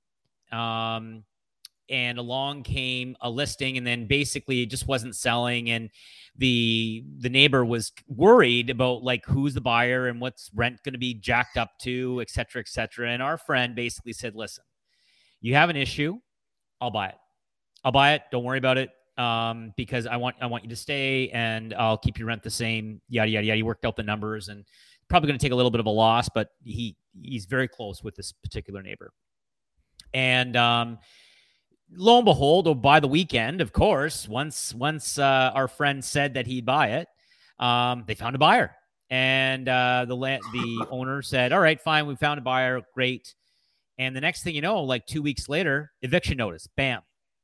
And along came a listing, and then basically it just wasn't selling, and the neighbor was worried about who's the buyer and what's rent going to be jacked up to, et cetera, et cetera. And our friend basically said, listen, you have an issue, I'll buy it. Don't worry about it. Because I want you to stay, and I'll keep your rent the same, yada, yada, yada. He worked out the numbers, and probably going to take a little bit of a loss, but he's very close with this particular neighbor. And lo and behold, by the weekend, of course, once our friend said that he'd buy it, they found a buyer. And the owner said, all right, fine, we found a buyer, great. And the next thing you know, 2 weeks later, eviction notice, bam.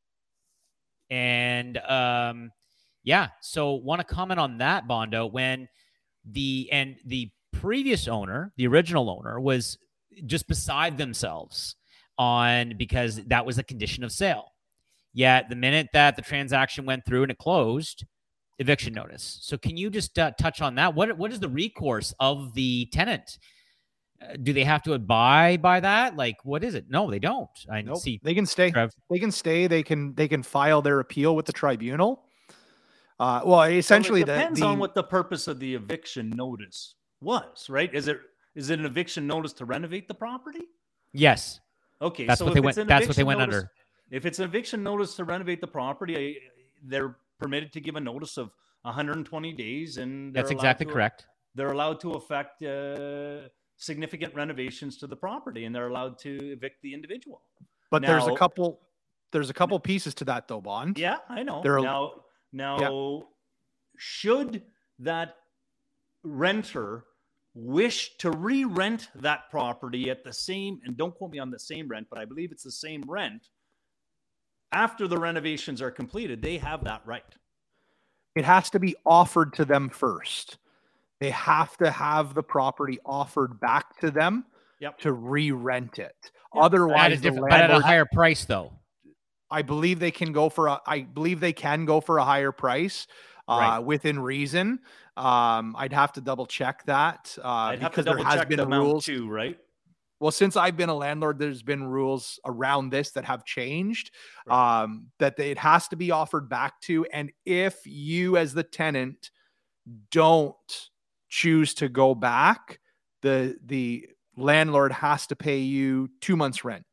And so want to comment on that, Bondo, when the previous owner, the original owner, was just beside themselves because that was a condition of sale. Yet the minute that the transaction went through and it closed, eviction notice. So can you just touch on that? What is the recourse of the tenant? Do they have to abide by that? What is it? No, they don't. Nope. They can stay. They can stay. They can file their appeal with the tribunal. Essentially, it depends on what the purpose of the eviction notice was, right? Is it an eviction notice to renovate the property? Yes. Okay, that's what they went. That's what they went under. If it's an eviction notice to renovate the property, they're permitted to give a notice of 120 days, and that's exactly correct. They're allowed to effect significant renovations to the property, and they're allowed to evict the individual. But there's a couple pieces to that, though, Bond. Yeah, I know. Should that renter wish to re-rent that property at the same, and don't quote me on the same rent, but I believe it's the same rent, after the renovations are completed, they have that right. It has to be offered to them first. They have to have the property offered back to them to re-rent it. Yep. Otherwise, but at a higher price, though. I believe they can go for a higher price. Right. within reason. I'd have to double check that I'd have to because there double has check been the amount rules too, right? Well, since I've been a landlord, there's been rules around this that have changed, that it has to be offered back to. And if you as the tenant don't choose to go back, the landlord has to pay you 2 months rent.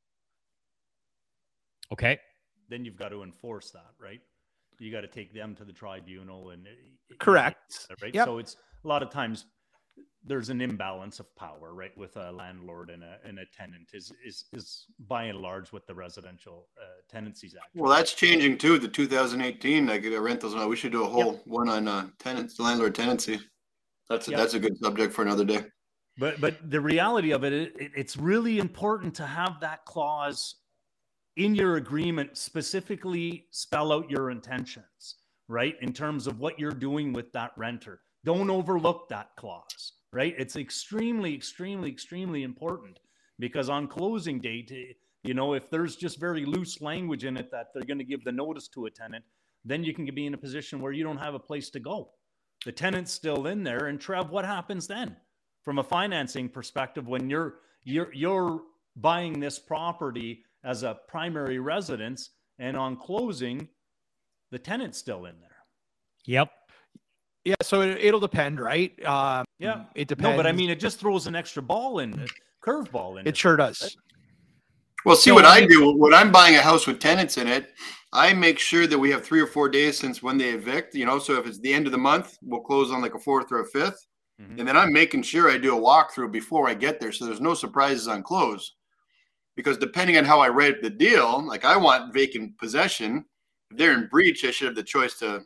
Okay. Then you've got to enforce that, right? You got to take them to the tribunal and Correct. Right. Yep. So it's a lot of times there's an imbalance of power, right? With a landlord and a tenant is by and large what the Residential Tenancies Act. Well, that's changing too. The 2018, like the rentals. We should do a whole one on tenants, landlord tenancy. That's a good subject for another day. But the reality of it's really important to have that clause in your agreement, specifically spell out your intentions, right? In terms of what you're doing with that renter. Don't overlook that clause, right? It's extremely, extremely, extremely important because on closing date, if there's just very loose language in it that they're going to give the notice to a tenant, then you can be in a position where you don't have a place to go. The tenant's still in there, and Trev, what happens then? From a financing perspective, when you're buying this property as a primary residence, and on closing, the tenant's still in there. Yep. Yeah, so it'll depend, right? Yeah, it depends. No, but I mean, it just throws an extra ball in, curveball in. It sure does. Right? Well, see, what I do when I'm buying a house with tenants in it, I make sure that we have 3 or 4 days since when they evict. So if it's the end of the month, we'll close on like a 4th or a 5th. Mm-hmm. And then I'm making sure I do a walkthrough before I get there, so there's no surprises on close. Because depending on how I write the deal, like I want vacant possession. If they're in breach, I should have the choice to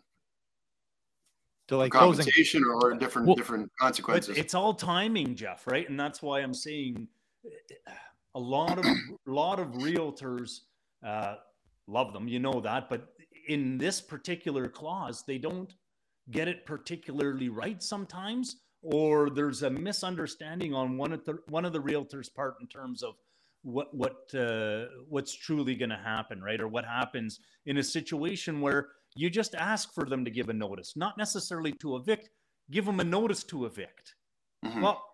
delay compensation or different consequences. It's all timing, Jeff, right? And that's why I'm saying a lot of realtors love them, that. But in this particular clause, they don't get it particularly right sometimes, or there's a misunderstanding on one of the realtors' part in terms of what's truly going to happen, right? Or what happens in a situation where you just ask for them to give a notice, not necessarily to evict, give them a notice to evict. Mm-hmm. Well,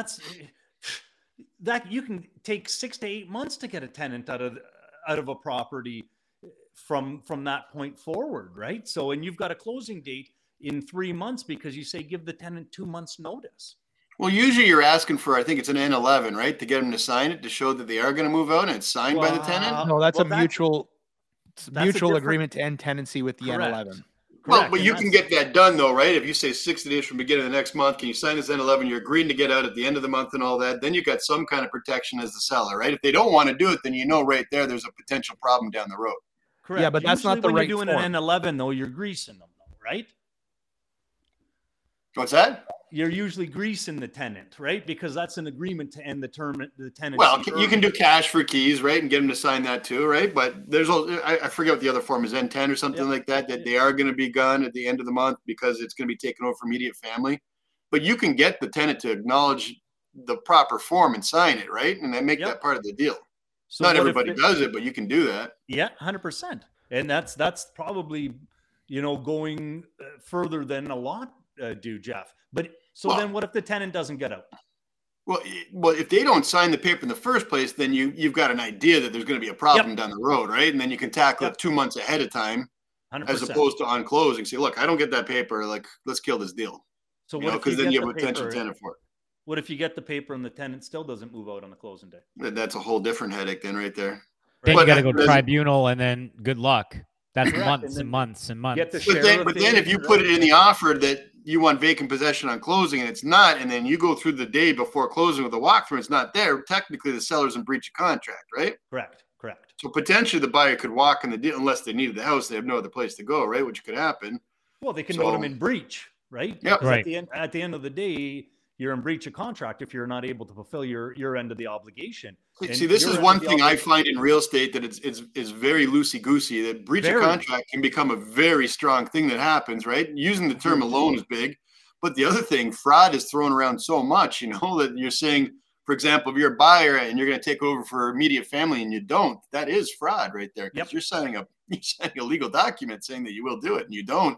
that you can take 6 to 8 months to get a tenant out of a property from that point forward, right? So, and you've got a closing date in 3 months because you say give the tenant 2 months notice. Well, usually you're asking for, I think it's an N11, right? To get them to sign it to show that they are going to move out and it's signed by the tenant. No, that's a mutual agreement to end tenancy with the N11. Well, but you can get that done though, right? If you say 60 days from beginning of the next month, can you sign this N11? You're agreeing to get out at the end of the month and all that. Then you got some kind of protection as the seller, right? If they don't want to do it, then right there's a potential problem down the road. Correct. Yeah, but that's not the right form. When you're doing an N11 though, you're greasing them though, right? What's that? You're usually greasing the tenant, right? Because that's an agreement to end the tenant. Well, you can do cash for keys, right? And get them to sign that too, right? But I forget what the other form is, N10 or something like that they are going to be gone at the end of the month because it's going to be taken over for immediate family. But you can get the tenant to acknowledge the proper form and sign it, right? And then make that part of the deal. So not everybody does it, but you can do that. Yeah, 100%. And that's probably, going further than a lot do, Jeff. But then what if the tenant doesn't get out? Well, if they don't sign the paper in the first place, then you've got an idea that there's going to be a problem down the road, right? And then you can tackle it 2 months ahead of time, 100%. As opposed to on closing. Say, look, I don't get that paper. Like, let's kill this deal. So because then you have a potential tenant for it. What if you get the paper and the tenant still doesn't move out on the closing day? That's a whole different headache then, right there. Then you got to go to tribunal, and then good luck. That's months and months and months. But then if you put it in the offer that you want vacant possession on closing and it's not, and then you go through the day before closing with a walkthrough, it's not there. Technically, the seller's in breach of contract, right? Correct. So potentially the buyer could walk in the deal unless they needed the house. They have no other place to go, right? Which could happen. Well, they can note them in breach, right? Yep. Right. At the end of the day, you're in breach of contract if you're not able to fulfill your end of the obligation. See, this is one thing I find in real estate that it's very loosey-goosey, that breach of contract can become a very strong thing that happens, right? Using the term alone is big. But the other thing, fraud is thrown around so much, that you're saying, for example, if you're a buyer and you're going to take over for immediate family and you don't, that is fraud right there. Because you're signing a legal document saying that you will do it and you don't.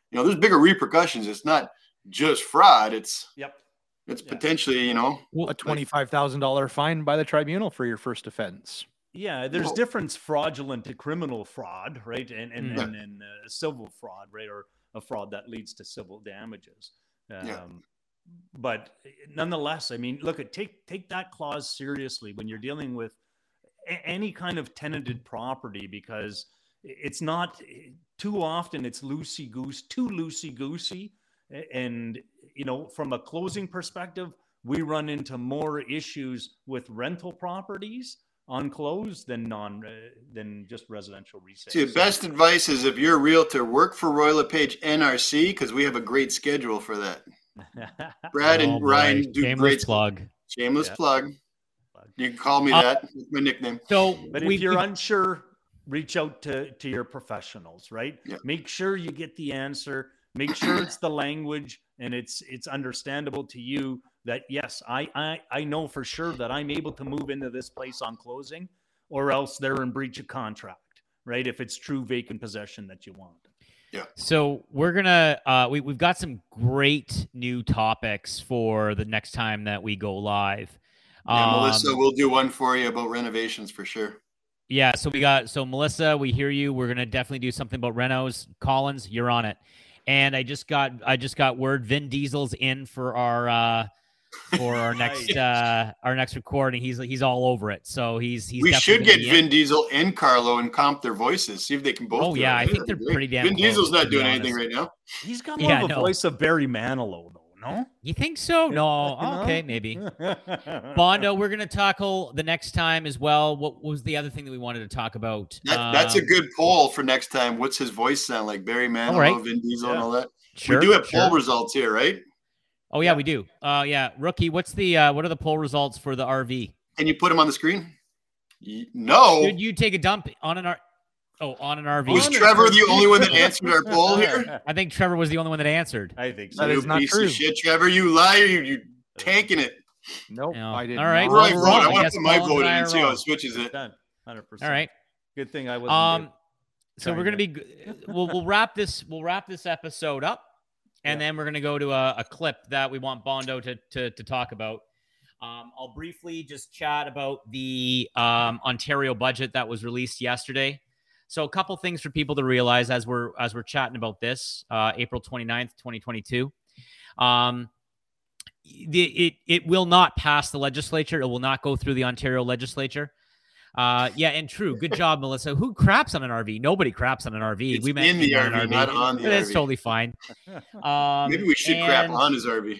there's bigger repercussions. It's not just fraud. It's potentially, a $25,000 fine by the tribunal for your first offense. Yeah, there's difference fraudulent to criminal fraud, right? And then civil fraud, right? Or a fraud that leads to civil damages. But nonetheless, I mean, look, take that clause seriously when you're dealing with any kind of tenanted property, because it's not too often it's too loosey-goosey. And, from a closing perspective, we run into more issues with rental properties on close than just residential resale. See, the best advice is, if you're a realtor, work for Royal LePage NRC, because we have a great schedule for that. Brad and Ryan do great plug. Shameless plug. You can call me that. It's my nickname. But if you're unsure, reach out to your professionals, right? Yeah. Make sure you get the answer. Make sure it's the language and it's understandable to you that, yes, I know for sure that I'm able to move into this place on closing, or else they're in breach of contract, right? If it's true vacant possession that you want. Yeah. So we're gonna we've got some great new topics for the next time that we go live. Melissa, we'll do one for you about renovations for sure. Yeah. So Melissa, we hear you. We're gonna definitely do something about renos. Collins, you're on it. And I just got word Vin Diesel's in for our next recording. He's all over it. So he's we should get Vin Diesel and Carlo and comp their voices. See if they can both. Oh yeah, I think they're pretty damn. Vin Diesel's not doing anything right now. He's got more of a voice of Barry Manilow, though. No, you think so? No. Okay, maybe. Bondo, we're gonna tackle the next time as well. What was the other thing that we wanted to talk about? That's a good poll for next time. What's his voice sound like? Barry Manilow, Vin Diesel, and all that. Sure, we do have poll results here, right? Oh yeah, we do. Rookie, what are the poll results for the RV? Can you put them on the screen? No. Should you take a dump on an RV? Was Trevor the only one that answered our poll here? I think Trevor was the only one that answered. I think so. That is not true. Of shit, Trevor, you liar! You tanking it. Nope, no. I didn't. All right, I want to put my vote in and see how it switches it. 100%. All right. Good thing I wasn't. So we're gonna be. We'll wrap this. We'll wrap this episode up, and then we're gonna go to a clip that we want Bondo to talk about. I'll briefly just chat about the Ontario budget that was released yesterday. So a couple things for people to realize as we're chatting about this, April 29th, 2022. It will not pass the legislature. It will not go through the Ontario legislature. And true. Good job, Melissa. Who craps on an RV? Nobody craps on an RV. It's in the RV, not on the RV. It's totally fine. Maybe we should crap on his RV.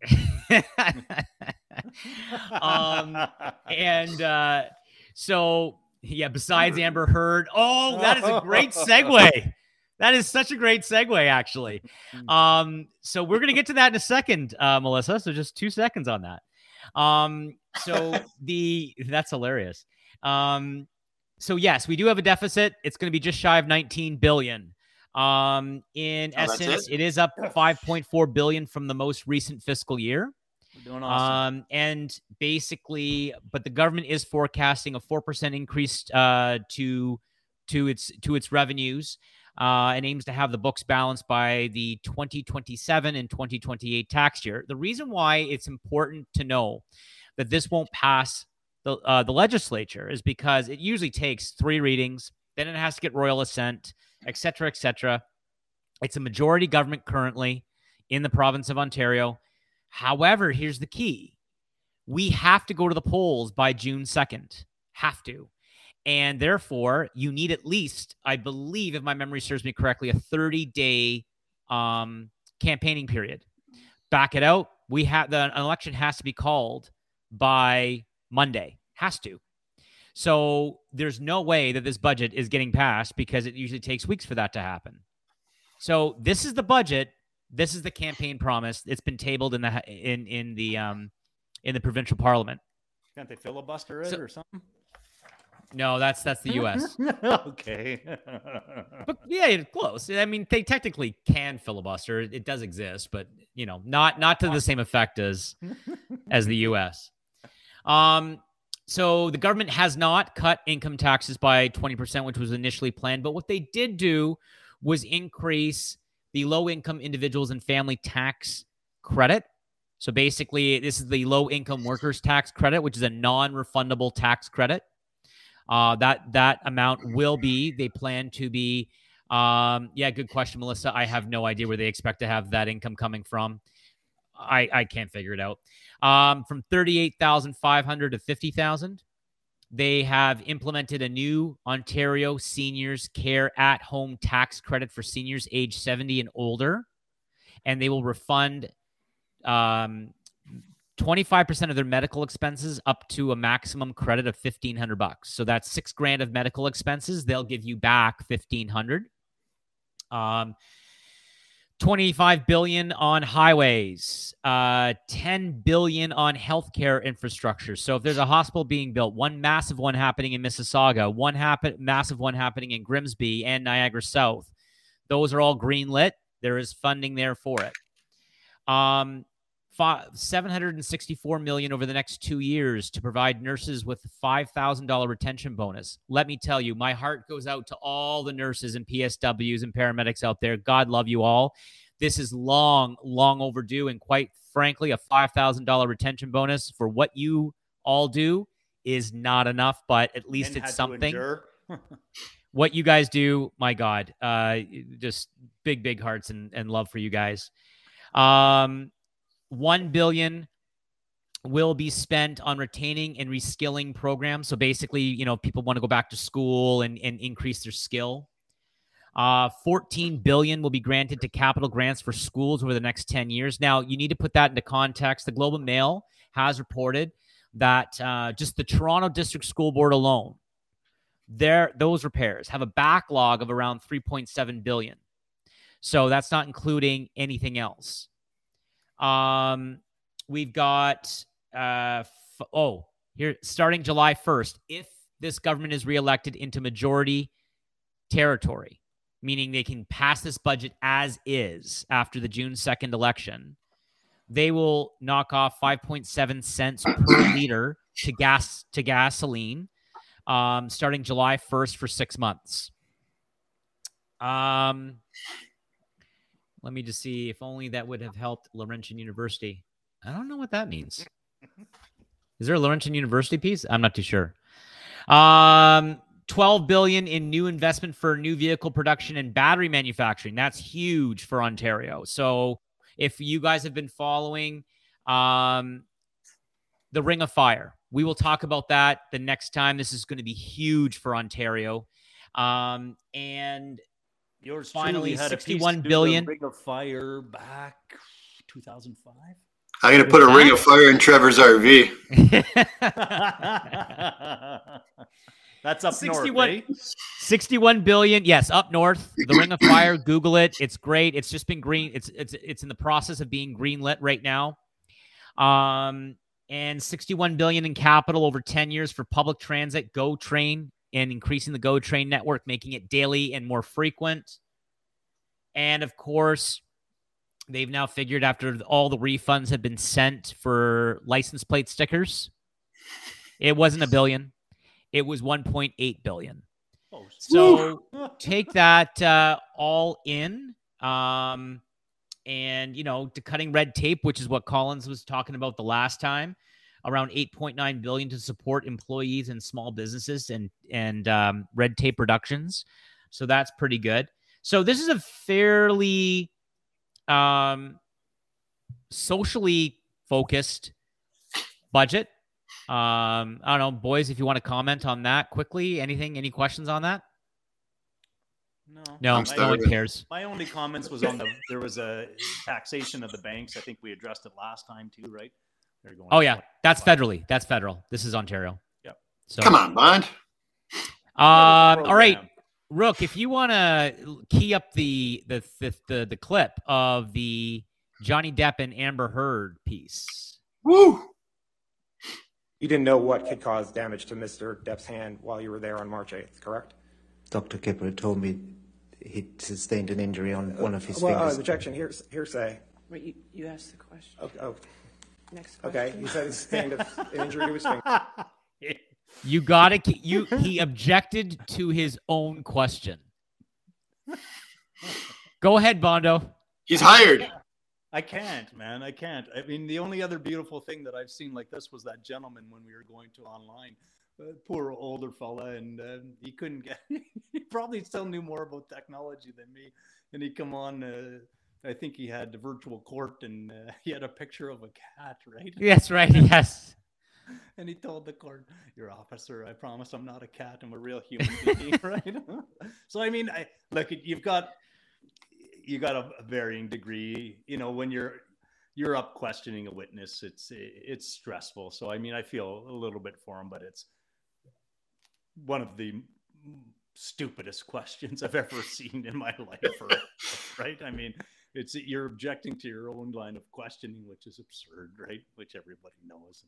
Besides Amber Heard. Oh, that is a great segue. That is such a great segue, actually. So we're going to get to that in a second, Melissa. So just 2 seconds on that. That's hilarious. So yes, we do have a deficit. It's going to be just shy of 19 billion. In essence, it is up 5.4 billion from the most recent fiscal year. We're doing awesome. And basically, but the government is forecasting a 4% increase to its revenues, and aims to have the books balanced by the 2027 and 2028 tax year. The reason why it's important to know that this won't pass the legislature is because it usually takes 3 readings, then it has to get royal assent, et cetera, et cetera. It's a majority government currently in the province of Ontario. However, here's the key. We have to go to the polls by June 2nd. Have to. And therefore, you need at least, I believe, if my memory serves me correctly, a 30-day campaigning period. Back it out. An election has to be called by Monday. Has to. So there's no way that this budget is getting passed because it usually takes weeks for that to happen. So this is the budget. This is the campaign promise. It's been tabled in the provincial parliament. Can't they filibuster it or something? No, that's the U.S. Okay. But yeah, it's close. I mean, they technically can filibuster. It does exist, but not to the same effect as the U.S. So the government has not cut income taxes by 20%, which was initially planned. But what they did do was increase the low-income individuals and family tax credit. So basically, this is the low-income workers tax credit, which is a non-refundable tax credit. That amount will be, they plan to be, good question, Melissa. I have no idea where they expect to have that income coming from. I can't figure it out. From $38,500 to $50,000. They have implemented a new Ontario Seniors Care at Home tax credit for seniors age 70 and older, and they will refund 25% of their medical expenses up to a maximum credit of $1,500. So that's $6,000 of medical expenses. They'll give you back $1,500. $25 billion on highways, $10 billion on healthcare infrastructure. So if there's a hospital being built, one massive one happening in Mississauga, massive one happening in Grimsby and Niagara South, those are all green-lit. There is funding there for it. $764 million over the next 2 years to provide nurses with $5,000 retention bonus. Let me tell you, my heart goes out to all the nurses and PSWs and paramedics out there. God love you all. This is long overdue, and quite frankly, a $5,000 retention bonus for what you all do is not enough, but at least it's something. What you guys do, my God, just big hearts and love for you guys. $1 billion will be spent on retaining and reskilling programs. So basically, people want to go back to school and increase their skill. $14 billion will be granted to capital grants for schools over the next 10 years. Now, you need to put that into context. The Globe and Mail has reported that just the Toronto District School Board alone, those repairs have a backlog of around $3.7 billion. So that's not including anything else. We've got, here, starting July 1st, if this government is reelected into majority territory, meaning they can pass this budget as is after the June 2nd election, they will knock off 5.7 cents per liter to gasoline, starting July 1st for 6 months. Let me just see if only that would have helped Laurentian University. I don't know what that means. Is there a Laurentian University piece? I'm not too sure. $12 billion in new investment for new vehicle production and battery manufacturing. That's huge for Ontario. So if you guys have been following the Ring of Fire, we will talk about that the next time. This is going to be huge for Ontario. And yours finally, had $61 billion. Ring of Fire back 2005. I'm going to put a Ring of Fire in Trevor's RV. That's up north, eh? $61 billion. Yes, up north. The Ring of Fire. Google it. It's great. It's just been green. It's in the process of being greenlit right now. And $61 billion in capital over 10 years for public transit, GO Train, and increasing the GO Train network, making it daily and more frequent. And of course, they've now figured after all the refunds have been sent for license plate stickers, it wasn't $1 billion. It was $1.8 billion. Oh, so take that all in. And, to cutting red tape, which is what Collins was talking about the last time, around $8.9 billion to support employees and small businesses and red tape reductions. So that's pretty good. So this is a fairly socially focused budget. I don't know, boys, if you want to comment on that quickly. Any questions on that? No one cares. My only comments was there was a taxation of the banks. I think we addressed it last time too, right? That's federally. That's federal. This is Ontario. Yep. So come on, Bond. All right, Rook, if you want to key up the clip of the Johnny Depp and Amber Heard piece. Woo! You didn't know what could cause damage to Mr. Depp's hand while you were there on March 8th, correct? Dr. Kipper told me he sustained an injury on one of his fingers. Objection, hearsay. Wait, you asked the question. Oh. Next question. Okay, he said he sustained an injury to his finger. You got it. He objected to his own question. Go ahead, Bondo. He's hired. I can't, man. I can't. I mean, the only other beautiful thing that I've seen like this was that gentleman when we were going to online. Poor older fella, and he couldn't get. He probably still knew more about technology than me. And he come on. I think he had the virtual court, and he had a picture of a cat, right? That's right. Yes. And he told the court, "Your officer, I promise I'm not a cat. I'm a real human being." Right. So I mean, you've got a varying degree. You know, when you're up questioning a witness, it's stressful. So I mean, I feel a little bit for him, but it's one of the stupidest questions I've ever seen in my life. Right? I mean, you're objecting to your own line of questioning, which is absurd, right? Which everybody knows.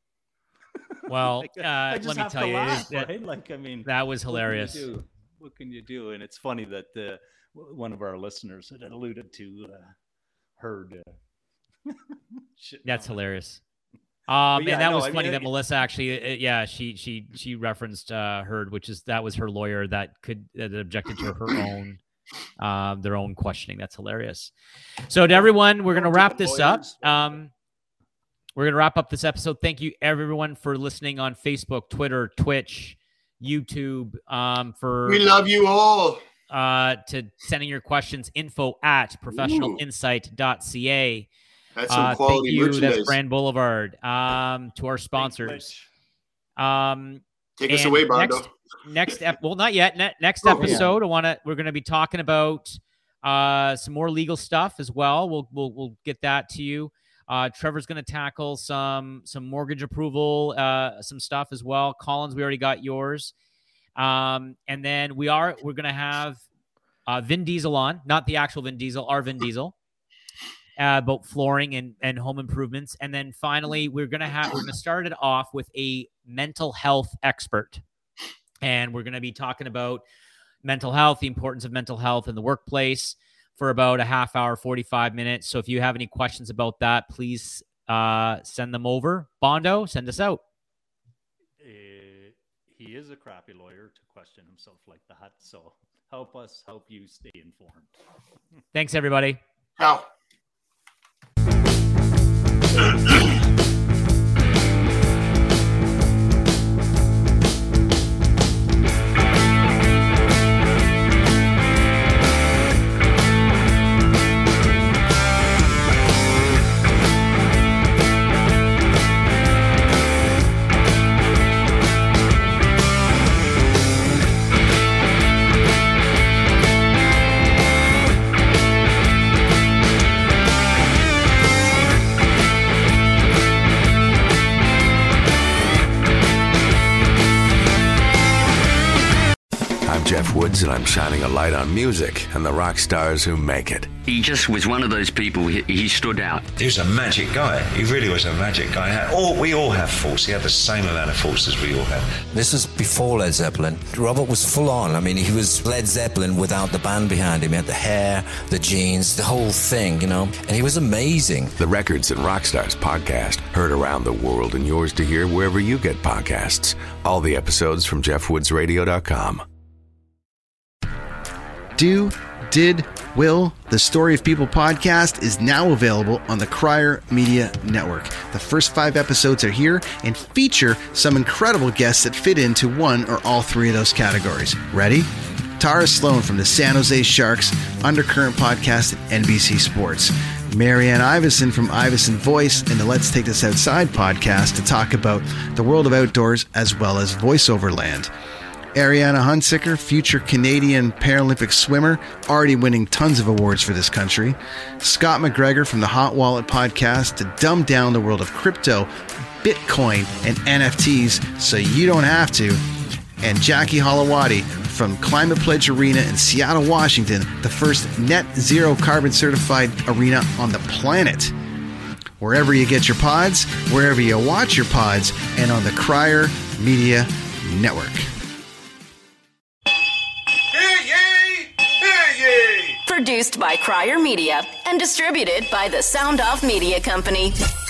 Well, let me tell you, right? Like, I mean, that was hilarious. What can you do? And it's funny that one of our listeners had alluded to Heard. That's hilarious. And that was funny that Melissa actually, she referenced Heard, that was her lawyer that objected to her own, their own questioning. That's hilarious. So to everyone, we're going to wrap this up. We're going to wrap up this episode. Thank you everyone for listening on Facebook, Twitter, Twitch, YouTube, we love you all. To sending your questions, info@professionalinsight.ca. That's some quality thank you. merchandise. That's Brand Boulevard. To our sponsors. Take us away, Bondo. Not yet. Next episode, we're going to be talking about some more legal stuff as well. We'll get that to you. Trevor's going to tackle some mortgage approval, some stuff as well. Collins, we already got yours. And then we're going to have Vin Diesel on, not the actual Vin Diesel, our Vin Diesel. About flooring and home improvements. And then finally, we're going to start it off with a mental health expert. And we're going to be talking about mental health, the importance of mental health in the workplace for about a half hour, 45 minutes. So if you have any questions about that, please send them over. Bondo, send us out. He is a crappy lawyer to question himself like that. So help you stay informed. Thanks, everybody. Ciao. Jeff Woods, and I'm shining a light on music and the rock stars who make it. He just was one of those people, he stood out. He was a magic guy. He really was a magic guy. We all have faults. He had the same amount of faults as we all have. This was before Led Zeppelin. Robert was full on. I mean, he was Led Zeppelin without the band behind him. He had the hair, the jeans, the whole thing, and he was amazing. The Records and Rockstars podcast, heard around the world and yours to hear wherever you get podcasts. All the episodes from jeffwoodsradio.com. Do, Did, Will, the Story of People podcast is now available on the Crier Media Network. The first 5 episodes are here and feature some incredible guests that fit into one or all 3 of those categories. Ready? Tara Sloan from the San Jose Sharks Undercurrent podcast at NBC Sports. Marianne Iveson from Iveson Voice and the Let's Take This Outside podcast to talk about the world of outdoors as well as voiceover land. Ariana Hunsicker, future Canadian Paralympic swimmer, already winning tons of awards for this country. Scott McGregor from the Hot Wallet podcast to dumb down the world of crypto, Bitcoin, and NFTs so you don't have to. And Jackie Holowati from Climate Pledge Arena in Seattle, Washington, the first net zero carbon certified arena on the planet. Wherever you get your pods, wherever you watch your pods, and on the Crier Media Network. Produced by Crier Media and distributed by the Sound Off Media Company.